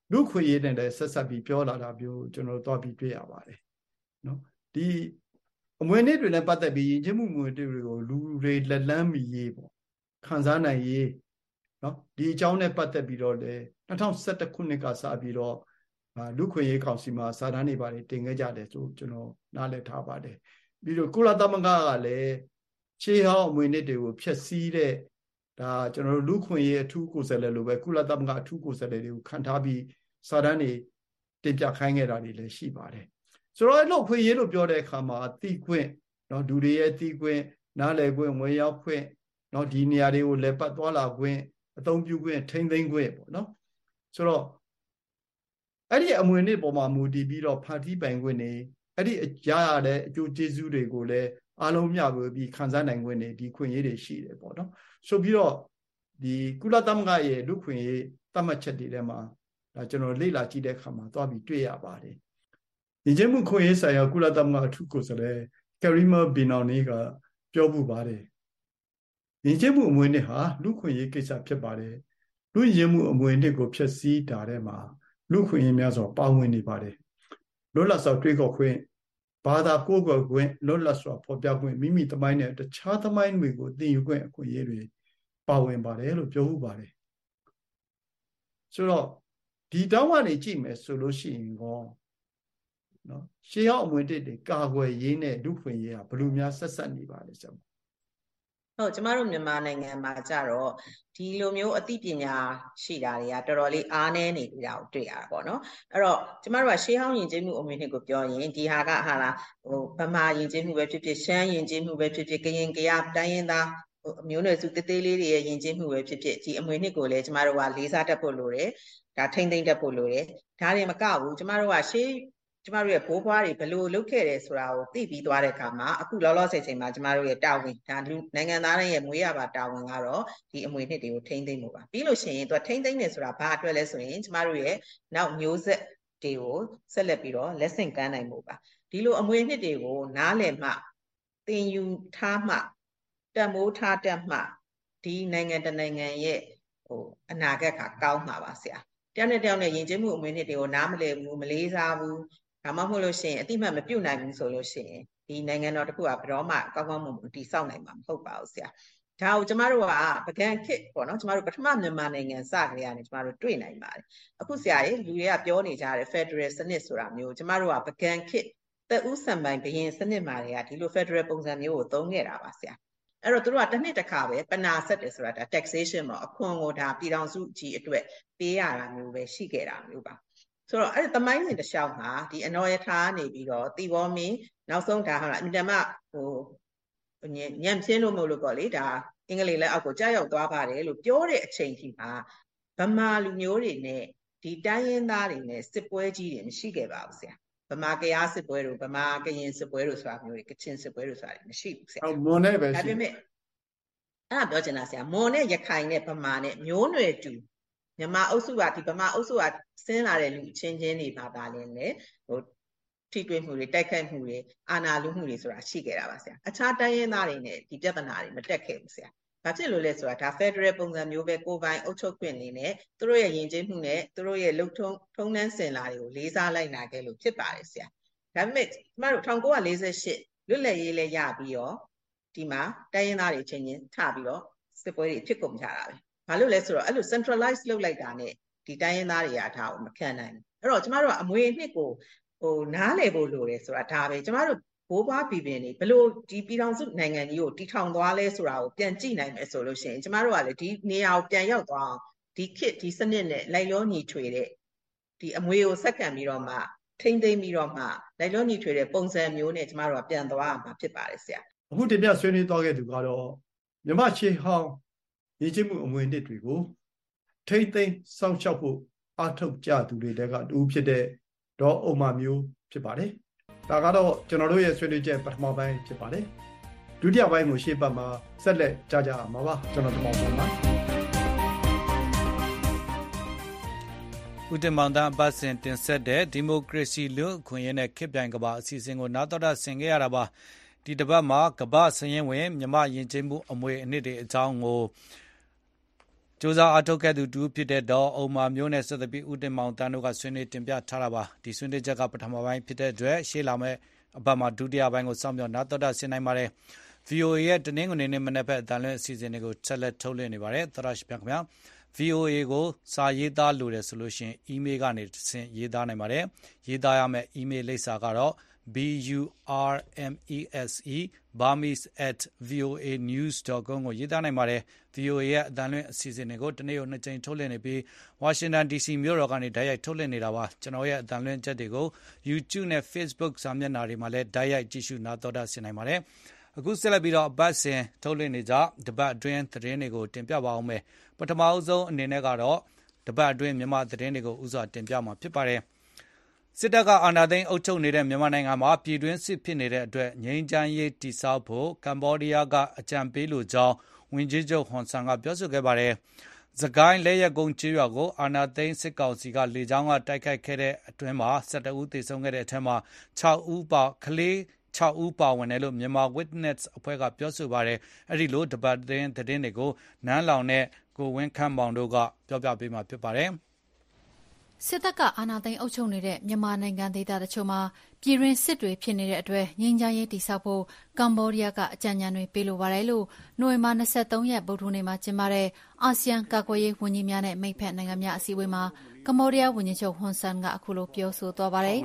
လူခွေရေးနဲ့လည်းဆက်ဆက်ပြီးပြောလာတာမျိုးကျွန်တော်တို့တွားပြီးတွေ့ရပါတယ်နော်ဒီအမွေအနှစ်တွေနဲ့ပတ်သက်ပြီးယဉ်ကျေးမှုအမွေအနှစ်တွေကိုလူတွေလက်လန်းမီရေးပေါ့ခံစားနိုင်ရေးနော်ဒီအကြောင်းနဲ့ပတ်သက်ပြီးတော့လေ2011ခုနှစ်ကစပြီးတော့လူခွေရေးကောင်စီမှာစာတမ်းတွေပါတယ်တင်ခဲ့ကြတယ်ဆိုကျွန်တော်နားလည်ထားပါတယ်ပြီးတော့ကုလသမဂ္ဂကလည်းရှေးဟောင်းအမွေအနှစ်တွေကိုဖျက်ဆီးတဲ့ဒါကျွန်တော်တို့လူခွေရေးအထူးကိုယ်စားလှယ်လိုပဲကုလသမဂ္ဂအထူးကိုယ်စားလှယ်တွေကိုခံထားပြီးစာတမ်းတွေတင်ပြခိုင်းခဲ့တာတွေလည်းရှိပါတယ်ဆိုတော့အဲ့လိုခွေရေးလို့ပြောတဲ့အခါမှာသိခွင့်နော်ဒူတွေရဲ့သိခွင့်နားလည်ခွင့်ဝင်ရောက်ခွင့်နော်ဒီနေရာတွေကိုလည်းပတ်သွားလာခွင့်အသုံးပြုခွင့်ထိမ့်သိမ်းခွင့်ပေါ့နော်ဆိုတော့အဲ့ဒီအမွေအနှစ်ပေါ်မှာမူတည်ပြီးတော့ဖာတီးပိုင်ခွင့်နေအဲ့ဒီရရတဲ့အကျိုးကျေးဇူးတွေကိုလည်းအားလုံးမျှဝေပြီးခံစားနိုင်ခွင့်နေဒီခွင့်ရေးတွေရှိတယ်ပေါ့နော်ဆိုပြီးတော့ဒီကုလသမဂ္ဂရဲ့လူခွင့်ရေးသတ်မှတ်ချက်တွေထဲမှာဒါကျွန်တော်လေ့လာကြည့်တဲ့အခါမှာသွားပြီးတွေ့ရပါတယ်ယဉ်ကျေးမှုခွင့်ရေးဆိုင်ရာကုလသမဂ္ဂအထူးကိုယ်စားလှယ်ကရီမာဘီနောင်နီကပြောမှုပါတယ်ယဉ်ကျေးမှုအမွေအနှစ်ဟာလူခွင့်ရေးကိစ္စဖြစ်ပါတယ်လူယဉ်ကျေးမှုအမွေအနှစ်ကိုဖျက်ဆီးတာထဲမှာလူခွင့်ရေးများစွာပါဝင်နေပါတယ်လွတ်လပ်စွာတွေးခေါ်ခွင့်ဘာသာကိုးကွယ်ခွင့်လွတ်လပ်စွာဖော်ပြခွင့်မိမိသမိုင်းနဲ့တခြားသမိုင်းတွေကိုသင်ယူခွင့်အခွင့်အရေးတွေပါဝင်ပါတယ်လို့ပြောမှုပါတယ်ဆိုတော့ဒီတောင်းကနေကြည့်မယ်ဆိုလို့ရှိရင်ကောနော်ရှေးဟောင်းအမွေအနှစ်တွေကာကွယ်ရေးနဲ့လူခွင့်ရေးဟာဘယ်လိုများဆက်ဆက်နေပါလဲဆိုဟုတ်ကျမတို့မြန်မာနိုင်ငံမှာကြတော့ဒီလိုမျိုးအသိပညာရှိတာတွေကတော်တော်လေးအားနည်းနေပြီတာကိုတွေ့ရတာပေါ့နော်အဲ့တော့ကျမတို့ကရှေးဟောင်းယဉ်ကျေးမှုအမွေအနှစ်ကိုပြောရင်ဒီဟာကဟာလားဗမာယဉ်ကျေးမှုပဲဖြစ်ဖြစ်ရှမ်းယဉ်ကျေးမှုပဲဖြစ်ဖြစ်ကရင်ကယားတိုင်းရင်းသားမျိုးနွယ်စုတေးသေးလေးတွေရဲ့ယဉ်ကျေးမှုပဲဖြစ်ဖြစ်ဒီအမွေအနှစ်ကိုလည်းကျမတို့ကလေးစားတတ်ဖို့လိုတယ်ဒါထိမ့်သိမ့်တတ်ဖို့လိုတယ်ဒါတွေမကဘူးကျမတို့ကကျမတို့ရဲ့ဘိုးဘွားတွေဘယ်လိုလုပ်ခဲ့တယ်ဆိုတာကိုသိပြီးသွားတဲ့အခါမှာအခုလောလောဆယ်ချိန်မှာကျမတို့ရဲ့တာဝန်ဒါလူနိုင်ငံသားတွေရဲ့မွေးရပါတာဝန်ကတော့ဒီအမွေအနှစ်တွေကိုထိမ့်သိမ့်မှုပါပြီးလို့ရှိရင်သူကထိမ့်သိမ့်နေဆိုတာဘာအတွက်လဲဆိုရင်ကျမတို့ရဲ့နောက်မျိုးဆက်တွေကိုဆက်လက်ပြီးတော့လက်ဆင့်ကမ်းနိုင်မှုပါဒီလိုအမွေအနှစ်တွေကိုနားလည်မှသင်ယူထားမှတန်မိုးထားတတ်မှဒီနိုင်ငံတနိုင်ငံရဲ့အနာဂတ်ကကောင်းမှာပါဆရာတယောက်နဲ့တယောက်နဲ့ယဉ်ကျေးမှုအမွေအနှစ်တွေကိုနားမလည်ဘူးမလေးစားဘူးဒါမှမဟုတ်လို့ရှိရင်အတိမတ်မပြုတ်နိုင်ဘူးဆိုလို့ရှိရင်ဒီနိုင်ငံတော်တစ်ခုကဘယ်တော့မှကောင်းကောင်းမွန်မွန်တည်ဆောက်နိုင်မှာမဟုတ်ပါဘူးဆရာဒါကိုကျမတို့ကပကံခစ်ပေါ့နော်ကျမတို့ပထမမြန်မာနိုင်ငံစကြရနေကျမတို့တွေ့နိုင်ပါတယ်အခုဆရာကြီးလူတွေကပြောနေကြတယ် Federal စနစ်ဆိုတာမျိုးကျမတို့ကပကံခစ်သက်ဦးစံပိုင်ဘရင်စနစ်မှာတွေကဒီလို Federal ပုံစံမျိုးကိုသုံးခဲ့တာပါဆရာအဲ့တော့သူတို့ကတစ်နှစ်တစ်ခါပဲပနာဆက်တယ်ဆိုတာဒါ taxation ပေါ့အခွန်ကိုဒါပြည်ထောင်စုကြီးအတွက်ပေးရတာမျိုးပဲရှိခဲ့တာမျိုးပါဆိုတော့အဲ့ဒီသမိုင်းစဉ်တစ်လျှောက်မှာဒီအနော်ရထားနေပြီးတော့တီဘောမင်းနောက်ဆုံးဒါဟုတ်လားအမြဲတမ်းညံပြင်းလို့မဟုတ်လို့ပေါ့လေဒါအင်္ဂလိပ်လက်အောက်ကိုကြားရောက်သွားပါတယ်လို့ပြောတဲ့အချိန်ထိမှာဗမာလူမျိုးတွေနဲ့ဒီတိုင်းရင်းသားတွေနဲ့စစ်ပွဲကြီးတွေမရှိခဲ့ပါဘူးဆရာဗမာကရားစစ်ပွဲတို့ဗမာကရင်စစ်ပွဲတို့ဆိုတာမျိုးတွေကချင်စစ်ပွဲတို့ဆိုတာမရှိဘူးဆရာမွန်နဲ့ပဲရှိဒါပေမဲ့အဲ့ဒါပြောချင်တာဆရာမွန်နဲ့ရခိုင်နဲ့ဗမာနဲ့မျိုးနွယ်တူမြန်မာအုပ်စုကဒီဗမာအုပ်စုကဆင်းလာတဲ့လူချင်းချင်းတွေပါပါလင်းလေထိတွေ့မှုတွေတိုက်ခိုက်မှုတွေအာဏာလုမှုတွေဆိုတာရှိခဲ့တာပါဆရာအခြားတိုင်းရင်းသားတွေနဲ့ဒီပြဿနာတွေမတက်ခဲ့ဘူးဆရာဘာဖြစ်လို့လဲဆိုတာဒါ Federal ပုံစံမျိုးပဲကိုယ်ပိုင်အုပ်ချုပ်ခွင့်နေနဲ့သူတို့ရဲ့ယဉ်ကျေးမှုနဲ့သူတို့ရဲ့လုံထုံနှန်းစင်လာတွေကိုလေးစားလိုက်နိုင်ခဲ့လို့ဖြစ်ပါတယ်ဆရာဒါပေမဲ့ကျမတို့1948လွတ်လပ်ရေးလဲရပြီးတော့ဒီမှာတိုင်းရင်းသားတွေချင်းချင်းထပြီးတော့စစ်ပွဲတွေဖြစ်ကုန်ကြတာပဲဘာလို့လဲဆိုတော့အဲ့လို centralize လုပ်လိုက်တာနဲ့ဒီတိုင်းရင်းသားတွေကဒါကိုမခံနိုင်ဘူးအဲ့တော့ကျမတို့ကအမွေအနှစ်ကိုနားလည်ဖို့လိုတယ်ဆိုတာဒါပဲကျမတို့ဘိုးဘွားဘီဘင်တွေဘလို့ဒီပြည်ထောင်စုနိုင်ငံကြီးကိုတည်ထောင်သွားလဲဆိုတာကိုပြန်ကြည့်နိုင်မယ်ဆိုလို့ရှိရင်ကျမတို့ကလည်းဒီနေရာကိုပြန်ရောက်သွားအောင်ဒီခေတ်ဒီစနစ်နဲ့လိုက်လောညီထွေတဲ့ဒီအမွေကိုစက္ကန့်ပြီးတော့မှထိမ့်သိမ့်ပြီးတော့မှလိုက်လောညီထွေတဲ့ပုံစံမျိုးနဲ့ကျမတို့ကပြန်သွားမှာဖြစ်ပါတယ်ဆရာအခုတင်ပြဆွေးနွေးသွားခဲ့သူကတော့မြမရှေးဟောင်းယဉ်ကျေးမှုအမွေအနှစ်တွေကိုထိမ့်သိမ်းစောင့်ရှောက်ဖို့အားထုတ်ကြသူတွေတဲကတူဖြစ်တဲ့ဒေါ်အုံမမျိုးဖြစ်ပါတယ်ဒါကတော့ကျွန်တော်တို့ရဲ့ဆွေးနွေးချက်ပထမပိုင်းဖြစ်ပါတယ်ဒုတိယပိုင်းကိုရှေ့ပတ်မှာဆက်လက်ကြားကြမှာပါကျွန်တော်တမောင်ပါဦးတင်မောင်တန်းအပတ်စဉ်တင်ဆက်တဲ့ဒီမိုကရေစီလူ့အခွင့်အရေးနဲ့ခေတ်ပြိုင်ကမ္ဘာအစီအစဉ်ကိုနားတော်တာဆင်ခဲ့ရတာပါဒီတစ်ပတ်မှာကမ္ဘာစရင်ဝင်မြမယဉ်ကျေးမှုအမွေအနှစ်တွေအကြောင်းကိုကြိုးစားအားထုတ်ခဲ့သူတူဖြစ်တဲ့ဒေါ်အုံမာမျိုးနဲ့ဆက်သွယ်ပြီးဦးတင်မောင်တန်းတို့ကဆွေးနွေးတင်ပြထားတာပါဒီဆွေးနွေးချက်ကပထမပိုင်းဖြစ်တဲ့အတွက်ရှေ့လာမယ့်အပတ်မှာဒုတိယပိုင်းကိုစောင့်မျှော်နားတော်တာဆင်နိုင်ပါတယ် VOA ရဲ့တနင်္ဂနွေနေ့မနက်ဘက်အတန်လွင့်အစီအစဉ်တွေကိုဆက်လက်ထုတ်လွှင့်နေပါတယ်သရရှိပြန်ခင်ဗျာ VOA ကိုစာရေးသားလို့ရဆိုလို့ရှိရင် email ကနေဆင့်ရေးသားနိုင်ပါတယ်ရေးသားရမယ့် email လိပ်စာကတော့burmese@voanews.com ကိုရေးသားနိုင်ပါတယ် VOA ရဲ့အတန်လွင့်အစီအစဉ်တွေကိုတနေ့ကို2ကြိမ်ထုတ်လွှင့်နေပြီး Washington DC မြို့တော်ကနေတိုက်ရိုက်ထုတ်လွှင့်နေတာပါကျွန်တော်ရဲ့အတန်လွင့်ချက်တွေကို YouTube နဲ့ Facebook စာမျက်နှာတွေမှာလည်းတိုက်ရိုက်ကြည့်ရှုနားတော်တာဆင်နိုင်ပါတယ်အခုဆက်လက်ပြီးတော့အပတ်စဉ်ထုတ်လွှင့်နေကြတပတ်အတွင်းသတင်းတွေကိုတင်ပြပါအောင်မယ်ပထမအဆုံးအနေနဲ့ကတော့တပတ်အတွင်းမြန်မာသတင်းတွေကိုဥစွာတင်ပြမှာဖြစ်ပါတယ်စစ်တပ်ကအာဏာသိမ်းအုပ်ချုပ်နေတဲ့မြန်မာနိုင်ငံမှာပြည်တွင်းစစ်ဖြစ်နေတဲ့အတွက်ငြိမ်းချမ်းရေးတည်ဆောက်ဖို့ကမ္ဘောဒီးယားကအကြံပေးလိုကြောင်းဝန်ကြီးချုပ်ဟွန်ဆန်ကပြောဆိုခဲ့ပါတယ်။စကိုင်းလက်ရက်ကုန်းကျေးရွာကိုအာဏာသိမ်းစစ်ကောင်စီကလေကြောင်းကတိုက်ခိုက်ခဲ့တဲ့အတွင်းမှာ12ဦးသေဆုံးခဲ့တဲ့အထက်မှာ6ဦးပါကလေး6ဦးပါဝင်တယ်လို့မြန်မာ Witness အဖွဲ့ကပြောဆိုပါတယ်။အဲဒီလိုတပတ်သတင်းတွေကိုနန်းလောင်နဲ့ကိုဝင်းခန့်မောင်တို့ကပြောပြပေးမှာဖြစ်ပါတယ်။စစ်တပ်ကအာဏာသိမ်းအုပ်ချုပ်နေတဲ့မြန်မာနိုင်ငံဒေသတချို့မှာပြည်တွင်းစစ်တွေဖြစ်နေတဲ့အတွက်ငြိမ်းချမ်းရေးတည်ဆောက်ဖို့ကမ္ဘောဒီးယားကအကြံဉာဏ်တွေပေးလိုပါတယ်လို့နိုဝင်ဘာ23ရက်ဗုဒ္ဓဟူးနေ့မှာကျင်းပတဲ့အာဆီယံကာကွယ်ရေးဝန်ကြီးများနဲ့မိတ်ဖက်နိုင်ငံများအစည်းအဝေးမှာကမ္ဘောဒီးယားဝန်ကြီးချုပ်ဟွန်ဆန်ကအခုလိုပြောဆိုသွားပါတယ်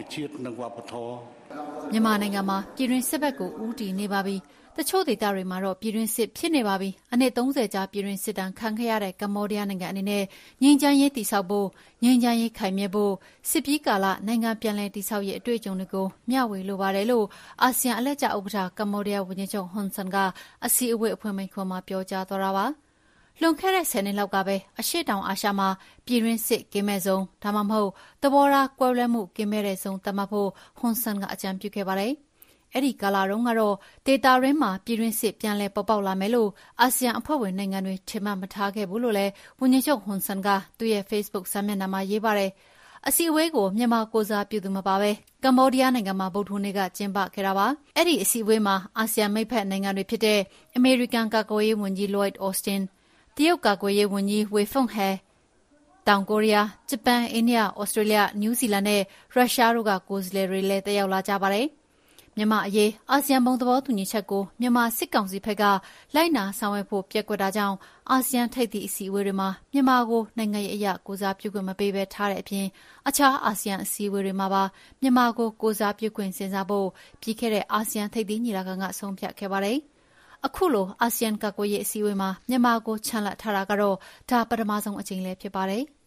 မြန်မာနိုင်ငံမှာပြည်တွင်းစစ်ဘက်ကိုဦးတည်နေပါပြီတချို့ဒေသတွေမှာတော့ပြည်တွင်းစစ်ဖြစ်နေပါပြီအနှစ်30ကြာပြည်တွင်းစစ်တမ်းခံခဲ့ရတဲ့ကမ္ဘောဒီးယားနိုင်ငံအနေနဲ့ငြိမ်းချမ်းရေးတည်ဆောက်ဖို့ငြိမ်းချမ်းရေးခိုင်မြဲဖို့စစ်ပြီးကာလနိုင်ငံပြန်လည်တည်ဆောက်ရေးအတွေ့အကြုံတွေကိုမျှဝေလိုပါတယ်လို့အာဆီယံအလှည့်ကျဥက္ကဋ္ဌကမ္ဘောဒီးယားဝန်ကြီးချုပ်ဟွန်ဆန်ကအစည်းအဝေးအဖွင့်မိန့်ခွန်းမှာပြောကြားသွားတာပါလွန်ခဲ့တဲ့10နှစ်လောက်ကပဲအရှေ့တောင်အာရှမှာပြည်တွင်းစစ်ကင်းမဲ့ဆုံးဒါမှမဟုတ်သဘောထားကွဲလွဲမှုကင်းမဲ့တဲ့ဆုံးသတ်မှတ်ဖို့ဟွန်ဆန်ကအကြံပြုခဲ့ပါတယ်အဲ့ဒီကာလတုန်းကတော့ဒေတာရင်းမှာပြည်တွင်းစစ်ပြန်လည်ပေါ်ပေါက်လာမယ်လို့အာဆီယံအဖွဲ့ဝင်နိုင်ငံတွေထင်မှတ်မထားခဲ့ဘူးလို့လည်းဝန်ကြီးချုပ်ဟွန်ဆန်ကသူ့ရဲ့ Facebook စာမျက်နှာမှာရေးပါတယ်အစည်းအဝေးကိုမြန်မာကိုစားပြုသူမပါပဲကမ္ဘောဒီးယားနိုင်ငံမှာဗုဒ္ဓဟူးနေ့ကကျင်းပခဲ့တာပါအဲ့ဒီအစည်းအဝေးမှာအာဆီယံမိတ်ဖက်နိုင်ငံတွေဖြစ်တဲ့အမေရိကန်ကာကွယ်ရေးဝန်ကြီး Lloyd Austin တရုတ်ကာကွယ်ရေးဝန်ကြီးဝေဖုန်ဟဲတောင်ကိုရီးယားဂျပန်အိန္ဒိယဩစတြေးလျနယူးဇီလန်နဲ့ရုရှားတို့ကကိုယ်စားလှယ်တွေလည်းတက်ရောက်လာကြပါတယ်မြန်မာအရေးအာဆီယံဘုံသဘောတူညီချက်ကိုမြန်မာစစ်ကောင်စီဘက်ကလိုက်နာဆောင်ရွက်ဖို့ပျက်ကွက်တာကြောင့်အာဆီယံထိပ်သီးအစည်းအဝေးတွေမှာမြန်မာကိုနိုင်ငံရေးအရာကိုစားပြုခွင့်မပေးဘဲထားတဲ့အပြင်အခြားအာဆီယံအစည်းအဝေးတွေမှာပါမြန်မာကိုစားပြုခွင့်စဉ်းစားဖို့ပြီးခဲ့တဲ့အာဆီယံထိပ်သီးညီလာခံကဆုံးဖြတ်ခဲ့ပါတယ်။အခုလိုအာဆီယံကာကွယ်ရေးအစည်းအဝေးမှာမြန်မာကိုချန်လှပ်ထားတာကတော့ဒါပထမဆုံးအကြိမ်လည်းဖြစ်ပါတယ်။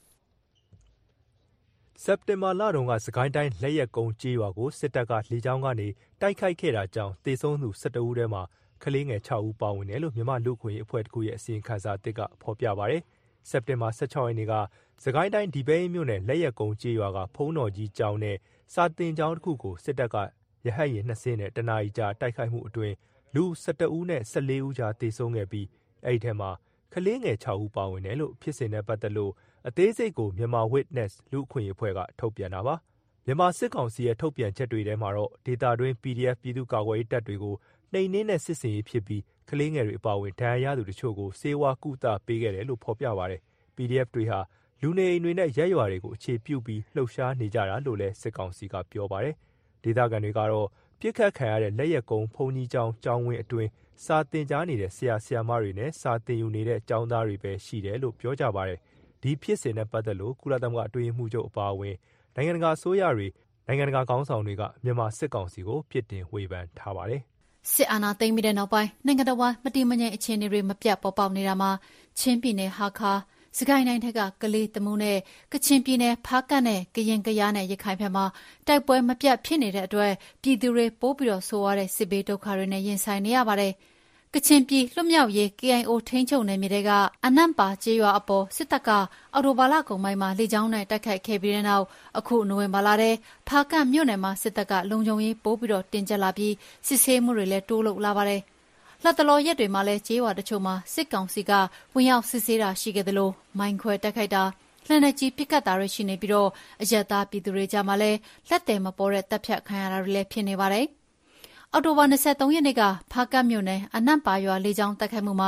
စက်တင်ဘာလတုန်းကစကိုင်းတိုင်းလက်ရက်ကုန်းကျေးရွာကိုစစ်တပ်ကလေကြောင်းကနေတိုက်ခိုက်ခဲ့တာကြောင့်သေဆုံးသူ12ဦးထဲမှာကလေးငယ်6ဦးပါဝင်တယ်လို့မြန်မာလူ့အခွင့်အရေးအဖွဲ့တစ်ခုရဲ့အစီရင်ခံစာတစ်ကဖော်ပြပါတယ်။စက်တင်ဘာ16ရက်နေ့ကစကိုင်းတိုင်းဒီပဲမြို့နယ်လက်ရက်ကုန်းကျေးရွာကဖုံးတော်ကြီးကျောင်းနဲ့စာတင်ကျောင်းတစ်ခုကိုစစ်တပ်ကရဟတ်ယာဉ်2စင်းနဲ့တနာရီကြာတိုက်ခိုက်မှုအတွင်းလူ12ဦးနဲ့14ဦးကြာသေဆုံးခဲ့ပြီးအဲ့ဒီထဲမှာကလေးငယ်6ဦးပါဝင်တယ်လို့ဖြစ်စဉ်နဲ့ပတ်သက်လို့အသေးစိတ်ကိုမြန်မာ Witness လူ့အခွင့်အရေးအဖွဲ့ကထုတ်ပြန်တာပါမြန်မာစစ်ကောင်စီရဲ့ထုတ်ပြန်ချက်တွေထဲမှာတော့ဒေတာတွင်း PDF ပြည်သူ့ကာကွယ်ရေးတပ်တွေကိုနှိမ်နင်းတဲ့စစ်စင်ရေးဖြစ်ပြီးကလေးငယ်တွေအပါအဝင်ဒဏ်ရာရသူတချို့ကိုစေဝါကုသပေးခဲ့တယ်လို့ဖော်ပြပါတယ် PDF တွေဟာလူနေအိမ်တွေနဲ့ရပ်ရွာတွေကိုအခြေပြုပြီးလှုပ်ရှားနေကြတာလို့လည်းစစ်ကောင်စီကပြောပါတယ်ဒေသခံတွေကတော့ပြစ်ခတ်ခံရတဲ့လက်ရက်ကုန်းဘုံကြီးကျောင်းကျောင်းဝင်းအတွင်းစာတင်ကြားနေတဲ့ဆရာဆရာမတွေနဲ့စာတင်ယူနေတဲ့ကျောင်းသားတွေပဲရှိတယ်လို့ပြောကြပါတယ်ဒီဖြစ်စဉ်နဲ့ပတ်သက်လို့ကုလသမဂ္ဂအတွင်းမှုချုပ်အပါအဝင်နိုင်ငံတကာအစိုးရတွေနိုင်ငံတကာခေါင်းဆောင်တွေကမြန်မာစစ်ကောင်စီကိုပြစ်တင်ဝေဖန်ထားပါတယ်စစ်အာဏာသိမ်းပြီးတဲ့နောက်ပိုင်းနိုင်ငံတော်ဝန်မတည်မငြိမ်အခြေအနေတွေမပြတ်ပေါ်ပေါက်နေတာမှာချင်းပြည်နယ်ဟာခါစကိုင်းတိုင်းထက်ကကလေးတမူးနဲ့ကချင်ပြည်နယ်ဖားကတ်နဲ့ကရင်ကရားနဲ့ရခိုင်ဘက်မှာတိုက်ပွဲမပြတ်ဖြစ်နေတဲ့အတွက်ပြည်သူတွေပိုးပြီးဆိုးရတဲ့စစ်ဘေးဒုက္ခတွေနဲ့ရင်ဆိုင်နေရပါတယ်ကချင်ပြည်လွတ်မြောက်ရေး KIO ထိန်းချုပ်နယ်မြေတွေကအနန့်ပါကျေးရွာအပေါ်စစ်တပ်ကအော်တိုဘာလကုန်ပိုင်းမှာလေကြောင်းနဲ့တိုက်ခိုက်ခဲ့ပြီးတဲ့နောက်အခုနိုဝင်ဘာလထဲဖားကတ်မြို့နယ်မှာစစ်တပ်ကလုံခြုံရေးပိုးပြီးတင်ကျပ်လာပြီးစစ်ဆေးမှုတွေလည်းတိုးလုပ်လာပါတယ်လက်တလောရက်တွေမှာလည်းကျေးရွာတချို့မှာစစ်ကောင်စီကဝင်ရောက်စစ်ဆေးတာရှိခဲ့တယ်လို့မိုင်းခွဲတိုက်ခိုက်တာလက်နက်ကြီးပစ်ခတ်တာတွေရှိနေပြီးအရက်သားပြည်သူတွေကြားမှာလည်းလက်တယ်မပေါ်တဲ့တပ်ဖြတ်ခံရတာတွေလည်းဖြစ်နေပါတယ်အော်တိုဘာ23ရက်နေ့ကဖားကတ်မြို့နယ်အနန့်ပါရွာလေကြောင်းတိုက်ခိုက်မှုမှာ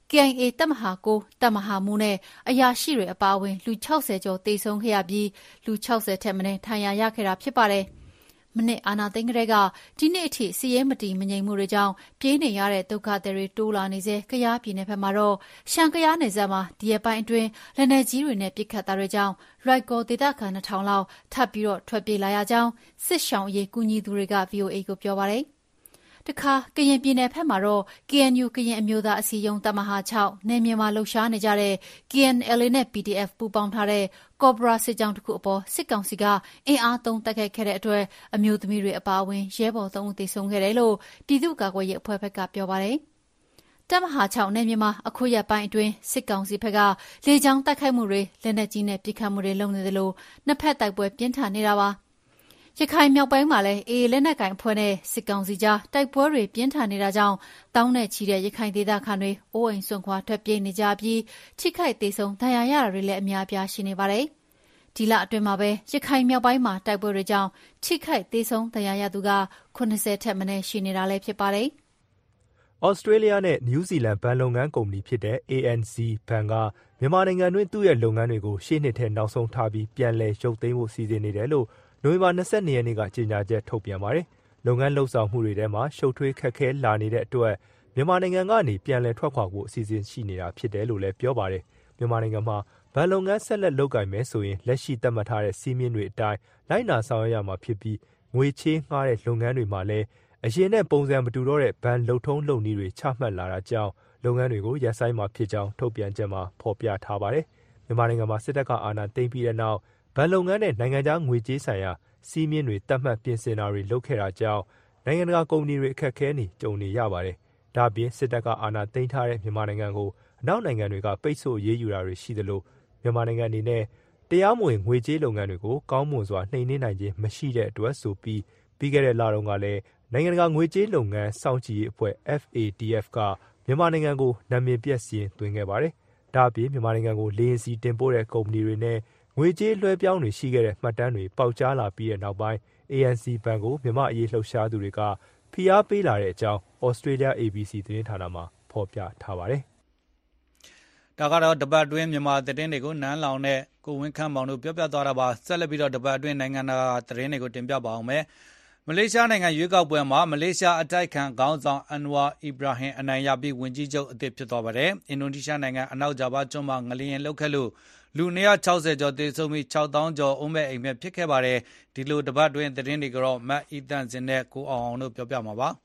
KIA တပ်မဟာ9တပ်မဟာမှူးနဲ့အရာရှိတွေအပါအဝင်လူ60ကျော်သေဆုံးခဲ့ရပြီးလူ60ထက်မနည်းဒဏ်ရာရခဲ့တာဖြစ်ပါတယ်။မနစ်အာနာသိန်းကလေးကဒီနေ့အထိစီးရဲမတီမငြိမ်မှုတွေကြောင့်ပြေးနေရတဲ့ဒုက္ခသည်တွေတိုးလာနေစေကရားပြည်နယ်ဘက်မှာတော့ရှမ်းကရားနယ်စပ်မှာဒီရက်ပိုင်းအတွင်းလက်နက်ကြီးတွေနဲ့ပစ်ခတ်တာတွေကြောင့်ရိုက်ကော်ဒေသခံ2000လောက်ထပ်ပြီးတော့ထွက်ပြေးလာရကြောင်းစစ်ရှောင်ရေးကူညီသူတွေက VOA ကိုပြောပါတယ်။တခါကရင်ပြည်နယ်ဘက်မှာတော့ KNU ကရင်အမျိုးသားအစည်းအရုံးတပ်မဟာ6နယ်မြေမှာလှုပ်ရှားနေကြတဲ့ KNLA နဲ့ PDF ပူးပေါင်းထားတဲ့ကော့ဘရာစစ်ကြောင်းတစ်ခုအပေါ်စစ်ကောင်စီကအင်အားသုံးတိုက်ခိုက်ခဲ့တဲ့အတွက်အမျိုးသမီးတွေအပါအဝင်ရဲဘော်3ဦးသေဆုံးခဲ့တယ်လို့ပြည်သူ့ကာကွယ်ရေးအဖွဲ့ဘက်ကပြောပါတယ်။တပ်မဟာ6နယ်မြေမှာအခုရက်ပိုင်းအတွင်းစစ်ကောင်စီဘက်ကလေကြောင်းတိုက်ခိုက်မှုတွေလက်နက်ကြီးနဲ့ပစ်ခတ်မှုတွေလုပ်နေတယ်လို့နှစ်ဖက်တိုက်ပွဲပြင်းထန်နေတာပါရခိုင်မြောက်ပိုင်းမှာလည်းအေးလက်နက်ကင်အဖွဲ့နဲ့စစ်ကောင်စီကြားတိုက်ပွဲတွေပြင်းထန်နေတာကြောင့်တောင်းနဲ့ချီတဲ့ရခိုင်ဒေသခံတွေအိုးအိမ်စွန့်ခွာထွက်ပြေးနေကြပြီးထိခိုက်ဒေဆုံးဒဏ်ရာရတာတွေလည်းအများအပြားရှိနေပါတယ်။ဒီလအတွင်းမှာပဲရခိုင်မြောက်ပိုင်းမှာတိုက်ပွဲတွေကြောင့်ထိခိုက်ဒေဆုံးဒဏ်ရာရသူက80ထက်မနည်းရှိနေတာလည်းဖြစ်ပါတယ်။ဩစတြေးလျနဲ့နယူးဇီလန်ဘဏ်လုပ်ငန်းကုမ္ပဏီဖြစ်တဲ့ ANC ဘဏ်ကမြန်မာနိုင်ငံတွင်းသူ့ရဲ့လုပ်ငန်းတွေကိုရှေ့နှစ်ထဲနောက်ဆုံးထားပြီးပြန်လည်ရုပ်သိမ်းဖို့စီစဉ်နေတယ်လို့နိုဝင်ဘာ22ရက်နေ့ကကြေညာချက်ထုတ်ပြန်ပါတယ်။လုပ်ငန်းလှုပ်ဆောင်မှုတွေထဲမှာရှုပ်ထွေးခက်ခဲလာနေတဲ့အတွက်မြန်မာနိုင်ငံကနေပြန်လည်ထွက်ခွာဖို့အစီအစဉ်ရှိနေတာဖြစ်တယ်လို့လည်းပြောပါတယ်။မြန်မာနိုင်ငံမှာဘဏ်လုပ်ငန်းဆက်လက်လုပ်ကိုင်မယ်ဆိုရင်လက်ရှိသတ်မှတ်ထားတဲ့စည်းမျဉ်းတွေအတိုင်းလိုက်နာဆောင်ရွက်ရမှာဖြစ်ပြီးငွေချေးငှားတဲ့လုပ်ငန်းတွေမှာလည်းအရင်နဲ့ပုံစံမတူတော့တဲ့ဘဏ်လုပ်ထုံးလုပ်နည်းတွေချမှတ်လာတာကြောင့်လုပ်ငန်းတွေကိုရပ်ဆိုင်းမှာဖြစ်ကြောင်းထုတ်ပြန်ချက်မှာဖော်ပြထားပါတယ်။မြန်မာနိုင်ငံမှာစစ်တပ်ကအာဏာသိမ်းပြီးတဲ့နောက်ဘဏ်လုပ်ငန်းနဲ့နိုင်ငံခြားငွေကြေးဆိုင်ရာစီးမြင့်တွေတတ်မှတ်ပြင်ဆင်တာတွေလုပ်ခဲ့တာကြောင့်နိုင်ငံတကာကုမ္ပဏီတွေအခက်အခဲနေကြုံနေရပါတယ်။ဒါ့အပြင်စစ်တပ်ကအာဏာသိမ်းထားတဲ့မြန်မာနိုင်ငံကိုအနောက်နိုင်ငံတွေကပိတ်ဆို့ရေးယူတာတွေရှိသလိုမြန်မာနိုင်ငံအနေနဲ့တရားမဝင်ငွေကြေးလုပ်ငန်းတွေကိုကောင်းမွန်စွာနှိမ်နင်းနိုင်ခြင်းမရှိတဲ့အတွက်ဆိုပြီးပြီးခဲ့တဲ့လတုန်းကလည်းနိုင်ငံတကာငွေကြေးလုပ်ငန်းစောင့်ကြည့်ရေးအဖွဲ့ FATF ကမြန်မာနိုင်ငံကိုနာမည်ပျက်စာရင်းသွင်းခဲ့ပါတယ်။ဒါ့အပြင်မြန်မာနိုင်ငံကိုလေယာဉ်စီတင်ပို့တဲ့ကုမ္ပဏီတွေနဲ့ငွေကြေးလွှဲပြောင်းတွေရှိခဲ့တဲ့မှတ်တမ်းတွေပေါက်ကြားလာပြီးတဲ့နောက်ပိုင်း ANC ဘဏ်ကိုမြန်မာအရေးလှုပ်ရှားသူတွေကဖိအားပေးလာတဲ့အကြောင်း Australia ABC သတင်းဌာနမှာဖော်ပြထားပါတယ်။ဒါကတော့တပတ်အတွင်းမြန်မာသတင်းတွေကိုနန်းလောင်နဲ့ကိုဝင်းခန့်မောင်တို့ပြောပြသွားတာပါ။ဆက်လက်ပြီးတော့တပတ်အတွင်းနိုင်ငံတကာသတင်းတွေကိုတင်ပြပါအောင်မယ်။မလေးရှားနိုင်ငံရွေးကောက်ပွဲမှာမလေးရှားအတိုက်ခံခေါင်းဆောင်အန်ဝါအီဘရာဟင်အနိုင်ရပြီးဝန်ကြီးချုပ်အသစ်ဖြစ်သွားပါတယ်။အင်ဒိုနီးရှားနိုင်ငံအနောက်ဂျာဗာကျွန်းမှာငလျင်လှုပ်ခတ်လို့လူ260ကျော်သေဆုံးပြီး6000ကျော်အိုးမဲ့အိမ်မဲ့ဖြစ်ခဲ့ပါတယ်။ဒီလိုတပတ်တွင်သတင်းတွေကတော့မတ်အီတန်စင်နဲ့ကိုအောင်တို့ပြောပြမှာပါ။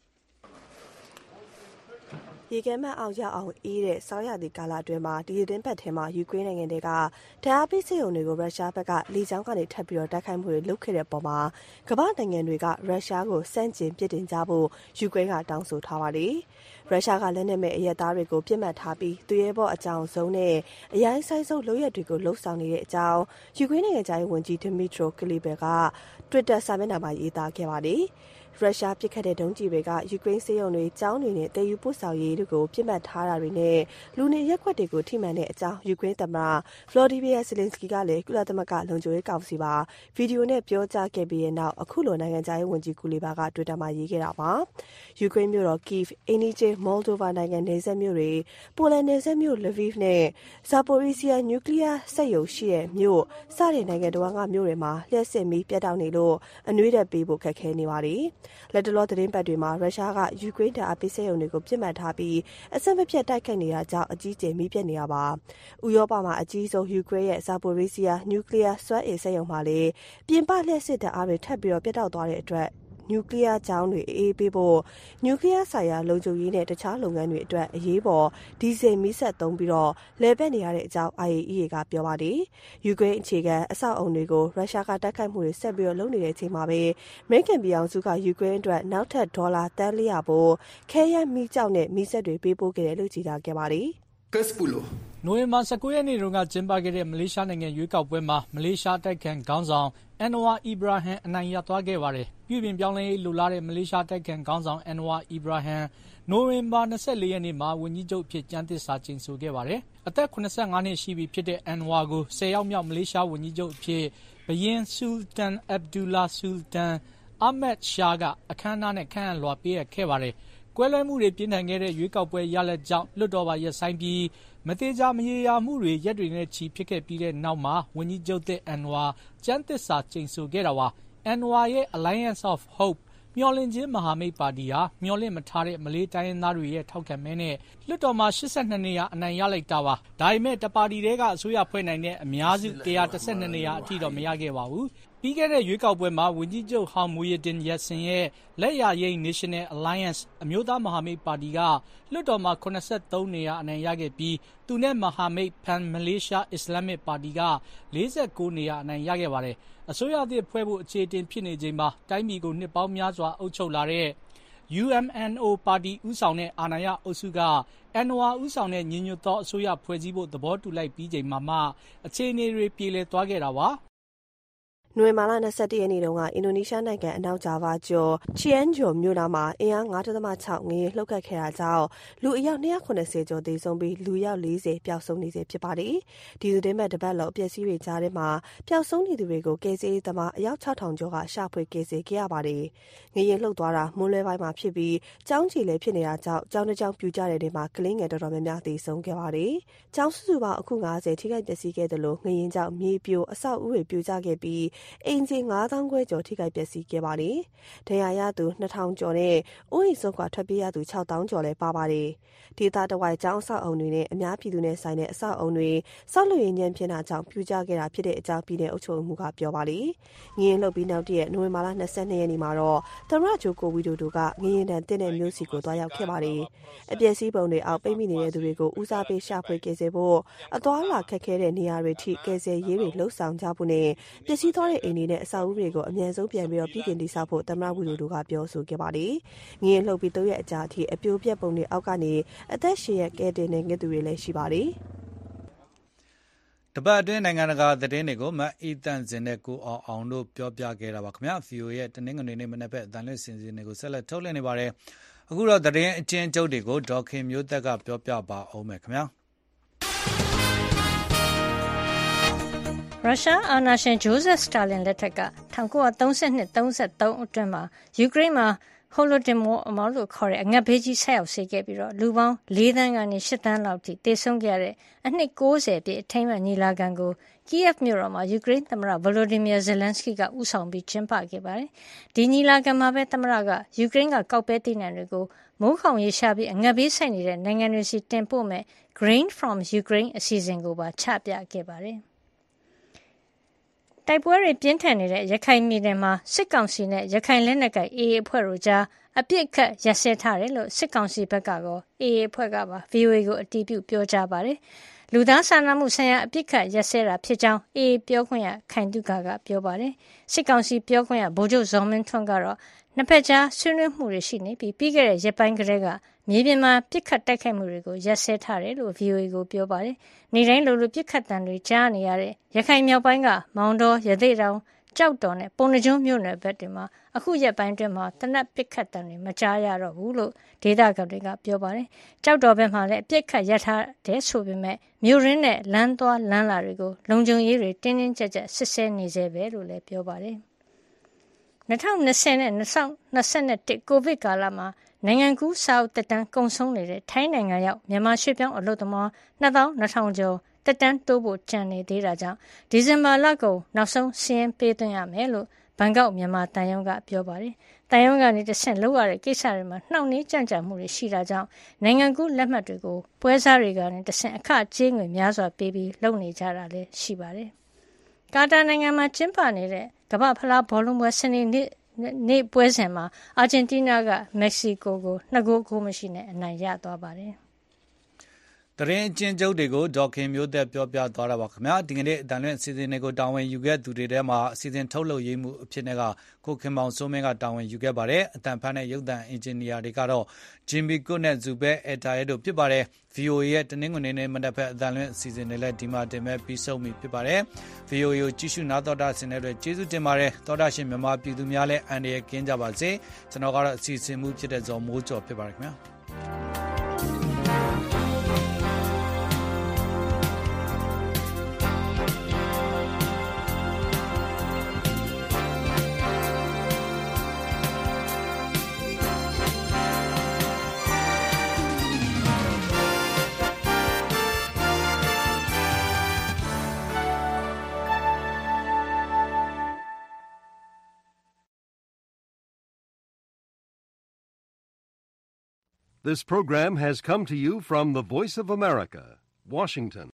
ရေခဲမှတ်အောင်ရအောင်အေးတဲ့ဆောင်းရာသီကာလအတွင်းမှာဒီသတင်းပတ်ထဲမှာယူကရိန်းနိုင်ငံတွေကဓာတ်အားပေးစက်ရုံတွေကိုရုရှားဘက်ကလေကြောင်းကနေထပ်ပြီးတော့တိုက်ခိုက်မှုတွေလုပ်ခဲ့တဲ့ပုံမှာကမ္ဘာနိုင်ငံတွေကရုရှားကိုစန့်ကျင်ပြစ်တင်ကြဖို့ယူကရိန်းကတောင်းဆိုထားပါတယ်။ရုရှားကလက်နက်မဲ့အရက်သားတွေကိုပြစ်မှတ်ထားပြီးသူရဲဘော်အကြောင်းဆုံးနဲ့အရိုင်းဆိုင်ဆုံးလုပ်ရက်တွေကိုလှုပ်ဆောင်နေတဲ့အကြောင်းယူကရိန်းနိုင်ငံသားဝန်ကြီးဒမီထရိုကလီဘယ်က Twitter စာမျက်နှာမှာရေးသားခဲ့ပါတယ်။ရုရှားပစ်ခတ်တဲ့ဒုံးကျည်တွေကယူကရိန်းစေယုံတွေကျောင်းတွေနဲ့တည်ယူပို့ဆောင်ရေးတွေကိုပြစ်မှတ်ထားတာတွေနဲ့လူနေရက်ွက်တွေကိုထိမှန်တဲ့အကြောင်းယူကရိန်းသမ္မတဗလော်ဒီမီယာဇလင်စကီကလည်းကုလသမဂ္ဂလုံခြုံရေးကောင်စီမှာဗီဒီယိုနဲ့ပြောကြားခဲ့ပြီးတဲ့နောက်အခုလိုနိုင်ငံခြားရေးဝန်ကြီးကူလီဘာကတွစ်တာမှာရေးခဲ့တာပါယူကရိန်းမြို့တော်ကီဗ်အင်းနီဂျေမော်လ်ဒိုဗာနိုင်ငံနယ်စပ်မြို့တွေပိုလန်နယ်စပ်မြို့လဗီဗ်နဲ့ဇာပိုရီစီယာနျူကလ িয়ার စက်ရုံရှိတဲ့မြို့စတဲ့နိုင်ငံတော်ကမြို့တွေမှာလျှက်စစ်မီးပြတ်တောက်နေလို့အနွေးတက်ပေးဖို့ခက်ခဲနေပါတယ်လက်တလောသတင်းပတ်တွေမှာရုရှားကယူကရိန်းဓာတ်အားပေးစက်ရုံတွေကိုပြစ်မှတ်ထားပြီးအဆက်မပြတ်တိုက်ခိုက်နေတာကြောင့်အကြီးကျယ်မီးပြတ်နေတာပါ။ဥရောပမှာအကြီးဆုံးယူကရိန်းရဲ့ဇာပိုရီစီယာနျူကလ িয়ার စွမ်းအင်စက်ရုံမှာလည်းပြင်ပလျှက်စစ်ဓာတ်အားတွေထပ်ပြီးတော့ပြတ်တောက်သွားတဲ့အတွက်နျူကလ িয়ার ကျောင်းတွေအေးပေးဖို့နျူကလ িয়ার ဆိုင်ရာလုံခြုံရေးနဲ့တခြားလုပ်ငန်းတွေအတွက်အရေးပေါ်ဒီဇယ်မီးစက်သုံးပြီးတော့လဲပတ်နေရတဲ့အကြောင်း IAEA ကပြောပါတယ်။ယူကရိန်းအခြေခံအဆောက်အုံတွေကိုရုရှားကတိုက်ခိုက်မှုတွေဆက်ပြီးတော့လုပ်နေတဲ့အချိန်မှာပဲအမေရိကန်ပြည်ထောင်စုကယူကရိန်းအတွက်နောက်ထပ်ဒေါ်လာတန်400ပို့ခဲယမ်းမီးကျောက်နဲ့မီးစက်တွေပေးပို့ခဲ့တယ်လို့ကြေညာခဲ့ပါတယ်။နိုဝင်ဘာ19ရက်နေ့တုန်းကကျင်းပခဲ့တဲ့မလေးရှားနိုင်ငံရွေးကောက်ပွဲမှာမလေးရှားတိုက်ခံခေါင်းဆောင်အန်ဝါအီဘရာဟင်အနိုင်ရသွားခဲ့ပါတယ်။ပြုပြင်ပြောင်းလဲရေးလိုလားတဲ့မလေးရှားတိုက်ခံခေါင်းဆောင်အန်ဝါအီဘရာဟင်နိုဝင်ဘာ24ရက်နေ့မှာဝန်ကြီးချုပ်ဖြစ်ကျမ်းသစ္စာကျိန်ဆိုခဲ့ပါတယ်။အသက်85နှစ်ရှိပြီဖြစ်တဲ့အန်ဝါကို10ရောက်မြောက်မလေးရှားဝန်ကြီးချုပ်အဖြစ်ဘယင်ဆူလတန်အဗ်ဒူလာဆူလတန်အာမက်ရှာကအခမ်းအနားနဲ့ခန့်အပ်လွှာပေးအပ်ခဲ့ပါတယ်။ကွဲလွဲမှုတွေပြင်းထန်ခဲ့တဲ့ရွေးကောက်ပွဲရလဒ်ကြောင့်လွှတ်တော်ပါရပ်ဆိုင်းပြီးမတေချာမရေရာမှုတွေရက်တွေနဲ့ချီဖြစ်ခဲ့ပြီးတဲ့နောက်မှာဝန်ကြီးချုပ်သစ်အန်ဝါကျမ်းသစ္စာကျိန်ဆိုခဲ့တာပါအန်ဝါရဲ့ Alliance of Hope မျှော်လင့်ခြင်းမဟာမိတ်ပါတီဟာမျှော်လင့်မထားတဲ့မလေးတိုင်းရင်းသားတွေရဲ့ထောက်ခံမဲနဲ့လွှတ်တော်မှာ82နေရာအနိုင်ရလိုက်တာပါဒါပေမဲ့တပါတီတွေကအစိုးရဖွဲ့နိုင်တဲ့အများစု112နေရာအထိတော့မရခဲ့ပါဘူးပြီးခဲ့တဲ့ရွေးကောက်ပွဲမှာဝန်ကြီးချုပ်ဟောင်းမူယဒင်ယက်ဆင်ရဲ့လက်ယာယိမ်း National Alliance အမျိုးသားမဟာမိတ်ပါတီကလွှတ်တော်မှာ83နေရာအနိုင်ရခဲ့ပြီးသူနဲ့မဟာမိတ် Pan Malaysia Islamic ပါတီက49နေရာအနိုင်ရခဲ့ပါတယ်အစိုးရသစ်ဖွဲ့ဖို့အခြေတင်ဖြစ်နေချိန်မှာတိုင်းပြည်ကိုနှစ်ပေါင်းများစွာအုပ်ချုပ်လာတဲ့ UMNO ပါတီဦးဆောင်တဲ့အာဏာရအုပ်စုကအန်ဝါဦးဆောင်တဲ့ညီညွတ်သောအစိုးရဖွဲ့စည်းဖို့သဘောတူလိုက်ပြီးချိန်မှာမှအခြေအနေတွေပြေလည်သွားခဲ့တာပါနိုဝင်ဘာလ21ရက်နေ့တုန်းကအင်ဒိုနီးရှားနိုင်ငံအနောက်ဂျာဗာကျွန်းချီယန်ဂျိုမြို့နားမှာအင်အား 9.6 ငရေလှုပ်ခတ်ခဲ့တာကြောင့်လူအယောက်290ကျော်သေဆုံးပြီးလူယောက်40ပျောက်ဆုံးနေစေဖြစ်ပါတယ်။ဒီသတင်းပတ်တပတ်လောက်အပျက်စီးတွေကြားထဲမှာပျောက်ဆုံးနေသူတွေကိုကယ်ဆယ်ရေးသမားအယောက်6000ကျော်ကရှာဖွေကယ်ဆယ်ခဲ့ရပါတယ်။ငရေလှုပ်သွားတာမွန်းလွဲပိုင်းမှာဖြစ်ပြီးကျောင်းကြီးလည်းဖြစ်နေတာကြောင့်ကျောင်းတစ်ကျောင်းပြူကျတဲ့နေမှာကလေးငယ်တော်တော်များများသေဆုံးခဲ့ပါတယ်။ကျောင်းစုစုပေါင်းအခု90ထိခိုက်ပျက်စီးခဲ့တယ်လို့ငရင်ကြောင့်မြေပြိုအဆောက်အဦတွေပြိုကျခဲ့ပြီးအင်ဂျင်9,000 ခွဲကျော်ထိခိုက်ပျက်စီးခဲ့ပါတယ်။ဒဏ်ရာရသူ 2,000 ကျော်နဲ့အိုးအိမ်စွန့်ခွာထွက်ပြေးရသူ 6,000 ကျော်လည်းပါပါတယ်။ဒေသတဝိုက်ကျောင်းအဆောက်အုံတွေနဲ့အများပြည်သူနဲ့ဆိုင်တဲ့အဆောက်အုံတွေဆောက်လုပ်ရေးညံ့ဖျင်းတာကြောင့်ပြိုကျခဲ့တာဖြစ်တဲ့အကြောင်းပြည်နယ်အုပ်ချုပ်မှုကပြောပါတယ်။ငရင်လှုပ်ပြီးနောက်တရက်နိုဝင်ဘာလ22ရက်နေ့မှာတော့သမ္မတဂျိုကိုဝီဒိုဒိုကငရင်တန်တင်းတဲ့မျိုးစီကိုသွားရောက်ခဲ့ပါတယ်။အပျက်စီးပုံတွေအောက်ပိတ်မိနေတဲ့သူတွေကိုဦးစားပေးရှာဖွေကယ်ဆယ်ဖို့အသွားလာခက်ခဲတဲ့နေရာတွေထိကယ်ဆယ်ရေးတွေလှုပ်ဆောင်ကြဖို့နဲ့ပျက်စီးသွားတဲ့အိမ်တွေနဲ့အဆောက်အဦတွေကိုအမြန်ဆုံးပြန်ပြီးပြည်ပြင်တည်ဆောက်ဖို့သမ္မတဝီဒိုဒိုကပြောဆိုခဲ့ပါတယ်။ငရင်လှုပ်ပြီး3ရက်အကြာအထိအပြိုပြက်ပုံတွေအောက်ကနေအသက်ရှင်ရကဲတင်နေသူတွေလည်းရှိပါတယ်။တပတ်အတွင်းနိုင်ငံတကာသတင်းတွေကိုမအီတန်စင်နဲ့ကိုအောင်တို့ပြောပြခဲ့တာပါခင်ဗျာ VOA ရဲ့တနင်္ဂနွေနေ့မနက်ဘက်အတန်လွှင့်စင်စင်တွေကိုဆက်လက်ထုတ်လွှင့်နေပါတယ်အခုတော့သတင်းအကျဉ်းချုပ်တွေကိုဒေါက်ခင်မျိုးသက်ကပြောပြပါအောင်မယ်ခင်ဗျာရုရှားအာဏာရှင်ဂျိုးဇက်စတာလင်လက်ထက်က1932-33အတွင်းမှာယူကရိန်းမှာဟိုလိုဒင်မောလို့ခေါ်တဲ့အငတ်ဘေးကြီးဆက်ရောက်စေခဲ့ပြီးတော့လူပေါင်း4သန်းကနေ8သန်းလောက်ထိသေဆုံးခဲ့တဲ့အနှစ်90ပြည့်အထိမ်းအမှတ်ညီလာခံကိုကီယက်မြို့တော်မှာယူကရိန်းသမ္မတဗလိုဒီမီယာဇယ်လန်စကီကဦးဆောင်ပြီးကျင်းပခဲ့ပါတယ်။ဒီညီလာခံမှာပဲသမ္မတကယူကရိန်းကကောက်ပဲသီးနှံတွေကိုမိုးခေါင်ရေရှားပြီးအငတ်ဘေးဆိုက်နေတဲ့နိုင်ငံတွေစီတင်ပို့မဲ့ Grain from Ukraine အစီအစဉ်ကိုပါချပြခဲ့ပါတယ်။တိုက်ပွဲတွေပြင်းထန်နေတဲ့ရခိုင်ပြည်နယ်မှာစစ်ကောင်စီနဲ့ရခိုင်လက်နက်ကိုင် AA အဖွဲ့တို့ကြားအပြစ်ခတ်ရပ်စဲထားတယ်လို့စစ်ကောင်စီဘက်ကကော AA အဖွဲ့ကပါ VOA ကိုအတည်ပြုပြောကြားပါတယ်။လူသားစာနာမှုဆိုင်ရာအပြစ်ခတ်ရပ်စဲတာဖြစ်ကြောင်း AA ပြောခွင့်ရခိုင်တုခကပြောပါတယ်။စစ်ကောင်စီပြောခွင့်ရဗိုလ်ချုပ်ဇော်မင်းထွန်းကတော့နှစ်ဖက်ကြားဆွေးနွေးမှုတွေရှိနေပြီးပြီးခဲ့တဲ့ရက်ပိုင်းကတည်းကမြေပြင်မှာပြစ်ခတ်တိုက်ခိုက်မှုတွေကိုရပ်စဲထားတယ်လို့ VOA ကိုပြောပါတယ်။နေတိုင်းလိုပြစ်ခတ်တံတွေကြားနေရတဲ့ရခိုင်မြောက်ပိုင်းကမောင်တော်ရသေ့တောင်ကြောက်တော်နဲ့ပုံနှကျွန်းမြို့နယ်ဘက်တွေမှာအခုရက်ပိုင်းတွင်မှာတနက်ပစ်ခတ်တံတွေမကြားရတော့ဘူးလို့ဒေသခံတွေကပြောပါတယ်။ကြောက်တော်ဘက်မှာလည်းပြစ်ခတ်ရထားတဲ့ဆိုပေမဲ့မြို့ရင်းနဲ့လမ်းသွားလမ်းလာတွေကိုလုံခြုံရေးတွေတင်းတင်းကြပ်ကြပ်စစ်ဆေးနေစေပဲလို့လည်းပြောပါတယ်။2020နဲ့2021ကိုဗစ်ကာလမှာနိုင်ငံကူးစာအုပ်တက်တန်းကုန်ဆုံးနေတဲ့ထိုင်းနိုင်ငံရောက်မြန်မာရွှေ့ပြောင်းအလုပ်သမား22,000ကျော်တက်တန်းတိုးဖို့ကြံနေသေးတာကြောင့်ဒီဇင်ဘာလကုန်နောက်ဆုံးစာရင်းပေးသွင်းရမယ်လို့ဘန်ကောက်မြန်မာတန်ယုံကပြောပါတယ်။တန်ယုံကနေတဆင့်လောက်ရတဲ့ကိစ္စတွေမှာနှောင့်နှေးကြန့်ကြာမှုတွေရှိတာကြောင့်နိုင်ငံကူးလက်မှတ်တွေကိုပွဲစားတွေကနေတဆင့်အခကြေးငွေများစွာပေးပြီးလုပ်နေကြတာလည်းရှိပါတယ်။ကာတာနိုင်ငံမှာကျင်းပနေတဲ့ကမ္ဘာဖလားဘောလုံးပွဲစနေနေ့ပွဲစဉ်မှာအာဂျင်တီးနားကမက္ကဆီကိုကို2-0မရှိနဲ့အနိုင်ရသွားပါတယ်။သတင်းအကျဉ်းချုပ်တွေကိုဒေါက်ခင်မျိုးသက်ပြောပြသွားတာပါခင်ဗျာဒီကနေ့အတန်လွင့်အစီအစဉ်တွေကိုတာဝန်ယူခဲ့သူတွေထဲမှာအစီအစဉ်ထုတ်လုပ်ရေးမှုအဖြစ်နဲ့ကကိုခင်မောင်စိုးမင်းကတာဝန်ယူခဲ့ပါတယ်အတန်ဖတ်တဲ့ရုပ်သံအင်ဂျင်နီယာတွေကတော့ဂျင်မီကွတ်နဲ့ဇူဘဲအတာရဲတို့ဖြစ်ပါတယ် VOA ရဲ့တနင်္ဂနွေနေ့မနက်ဖက်အတန်လွင့်အစီအစဉ်တွေလည်းဒီမှာတင်မဲ့ပြီးဆုံးပြီဖြစ်ပါတယ် VOA ကိုကြည့်ရှုနားတော်တာဆင်တဲ့အတွက်ကျေးဇူးတင်ပါတယ်တော်တာရှင်မြန်မာပြည်သူများလည်းအန္တရာယ်ကင်းကြပါစေကျွန်တော်ကတော့အစီအစဉ်မှုဖြစ်တဲ့ဇော်မိုးကျော်ဖြစ်ပါတယ်ခင်ဗျာ This program has come to you from the Voice of America, Washington.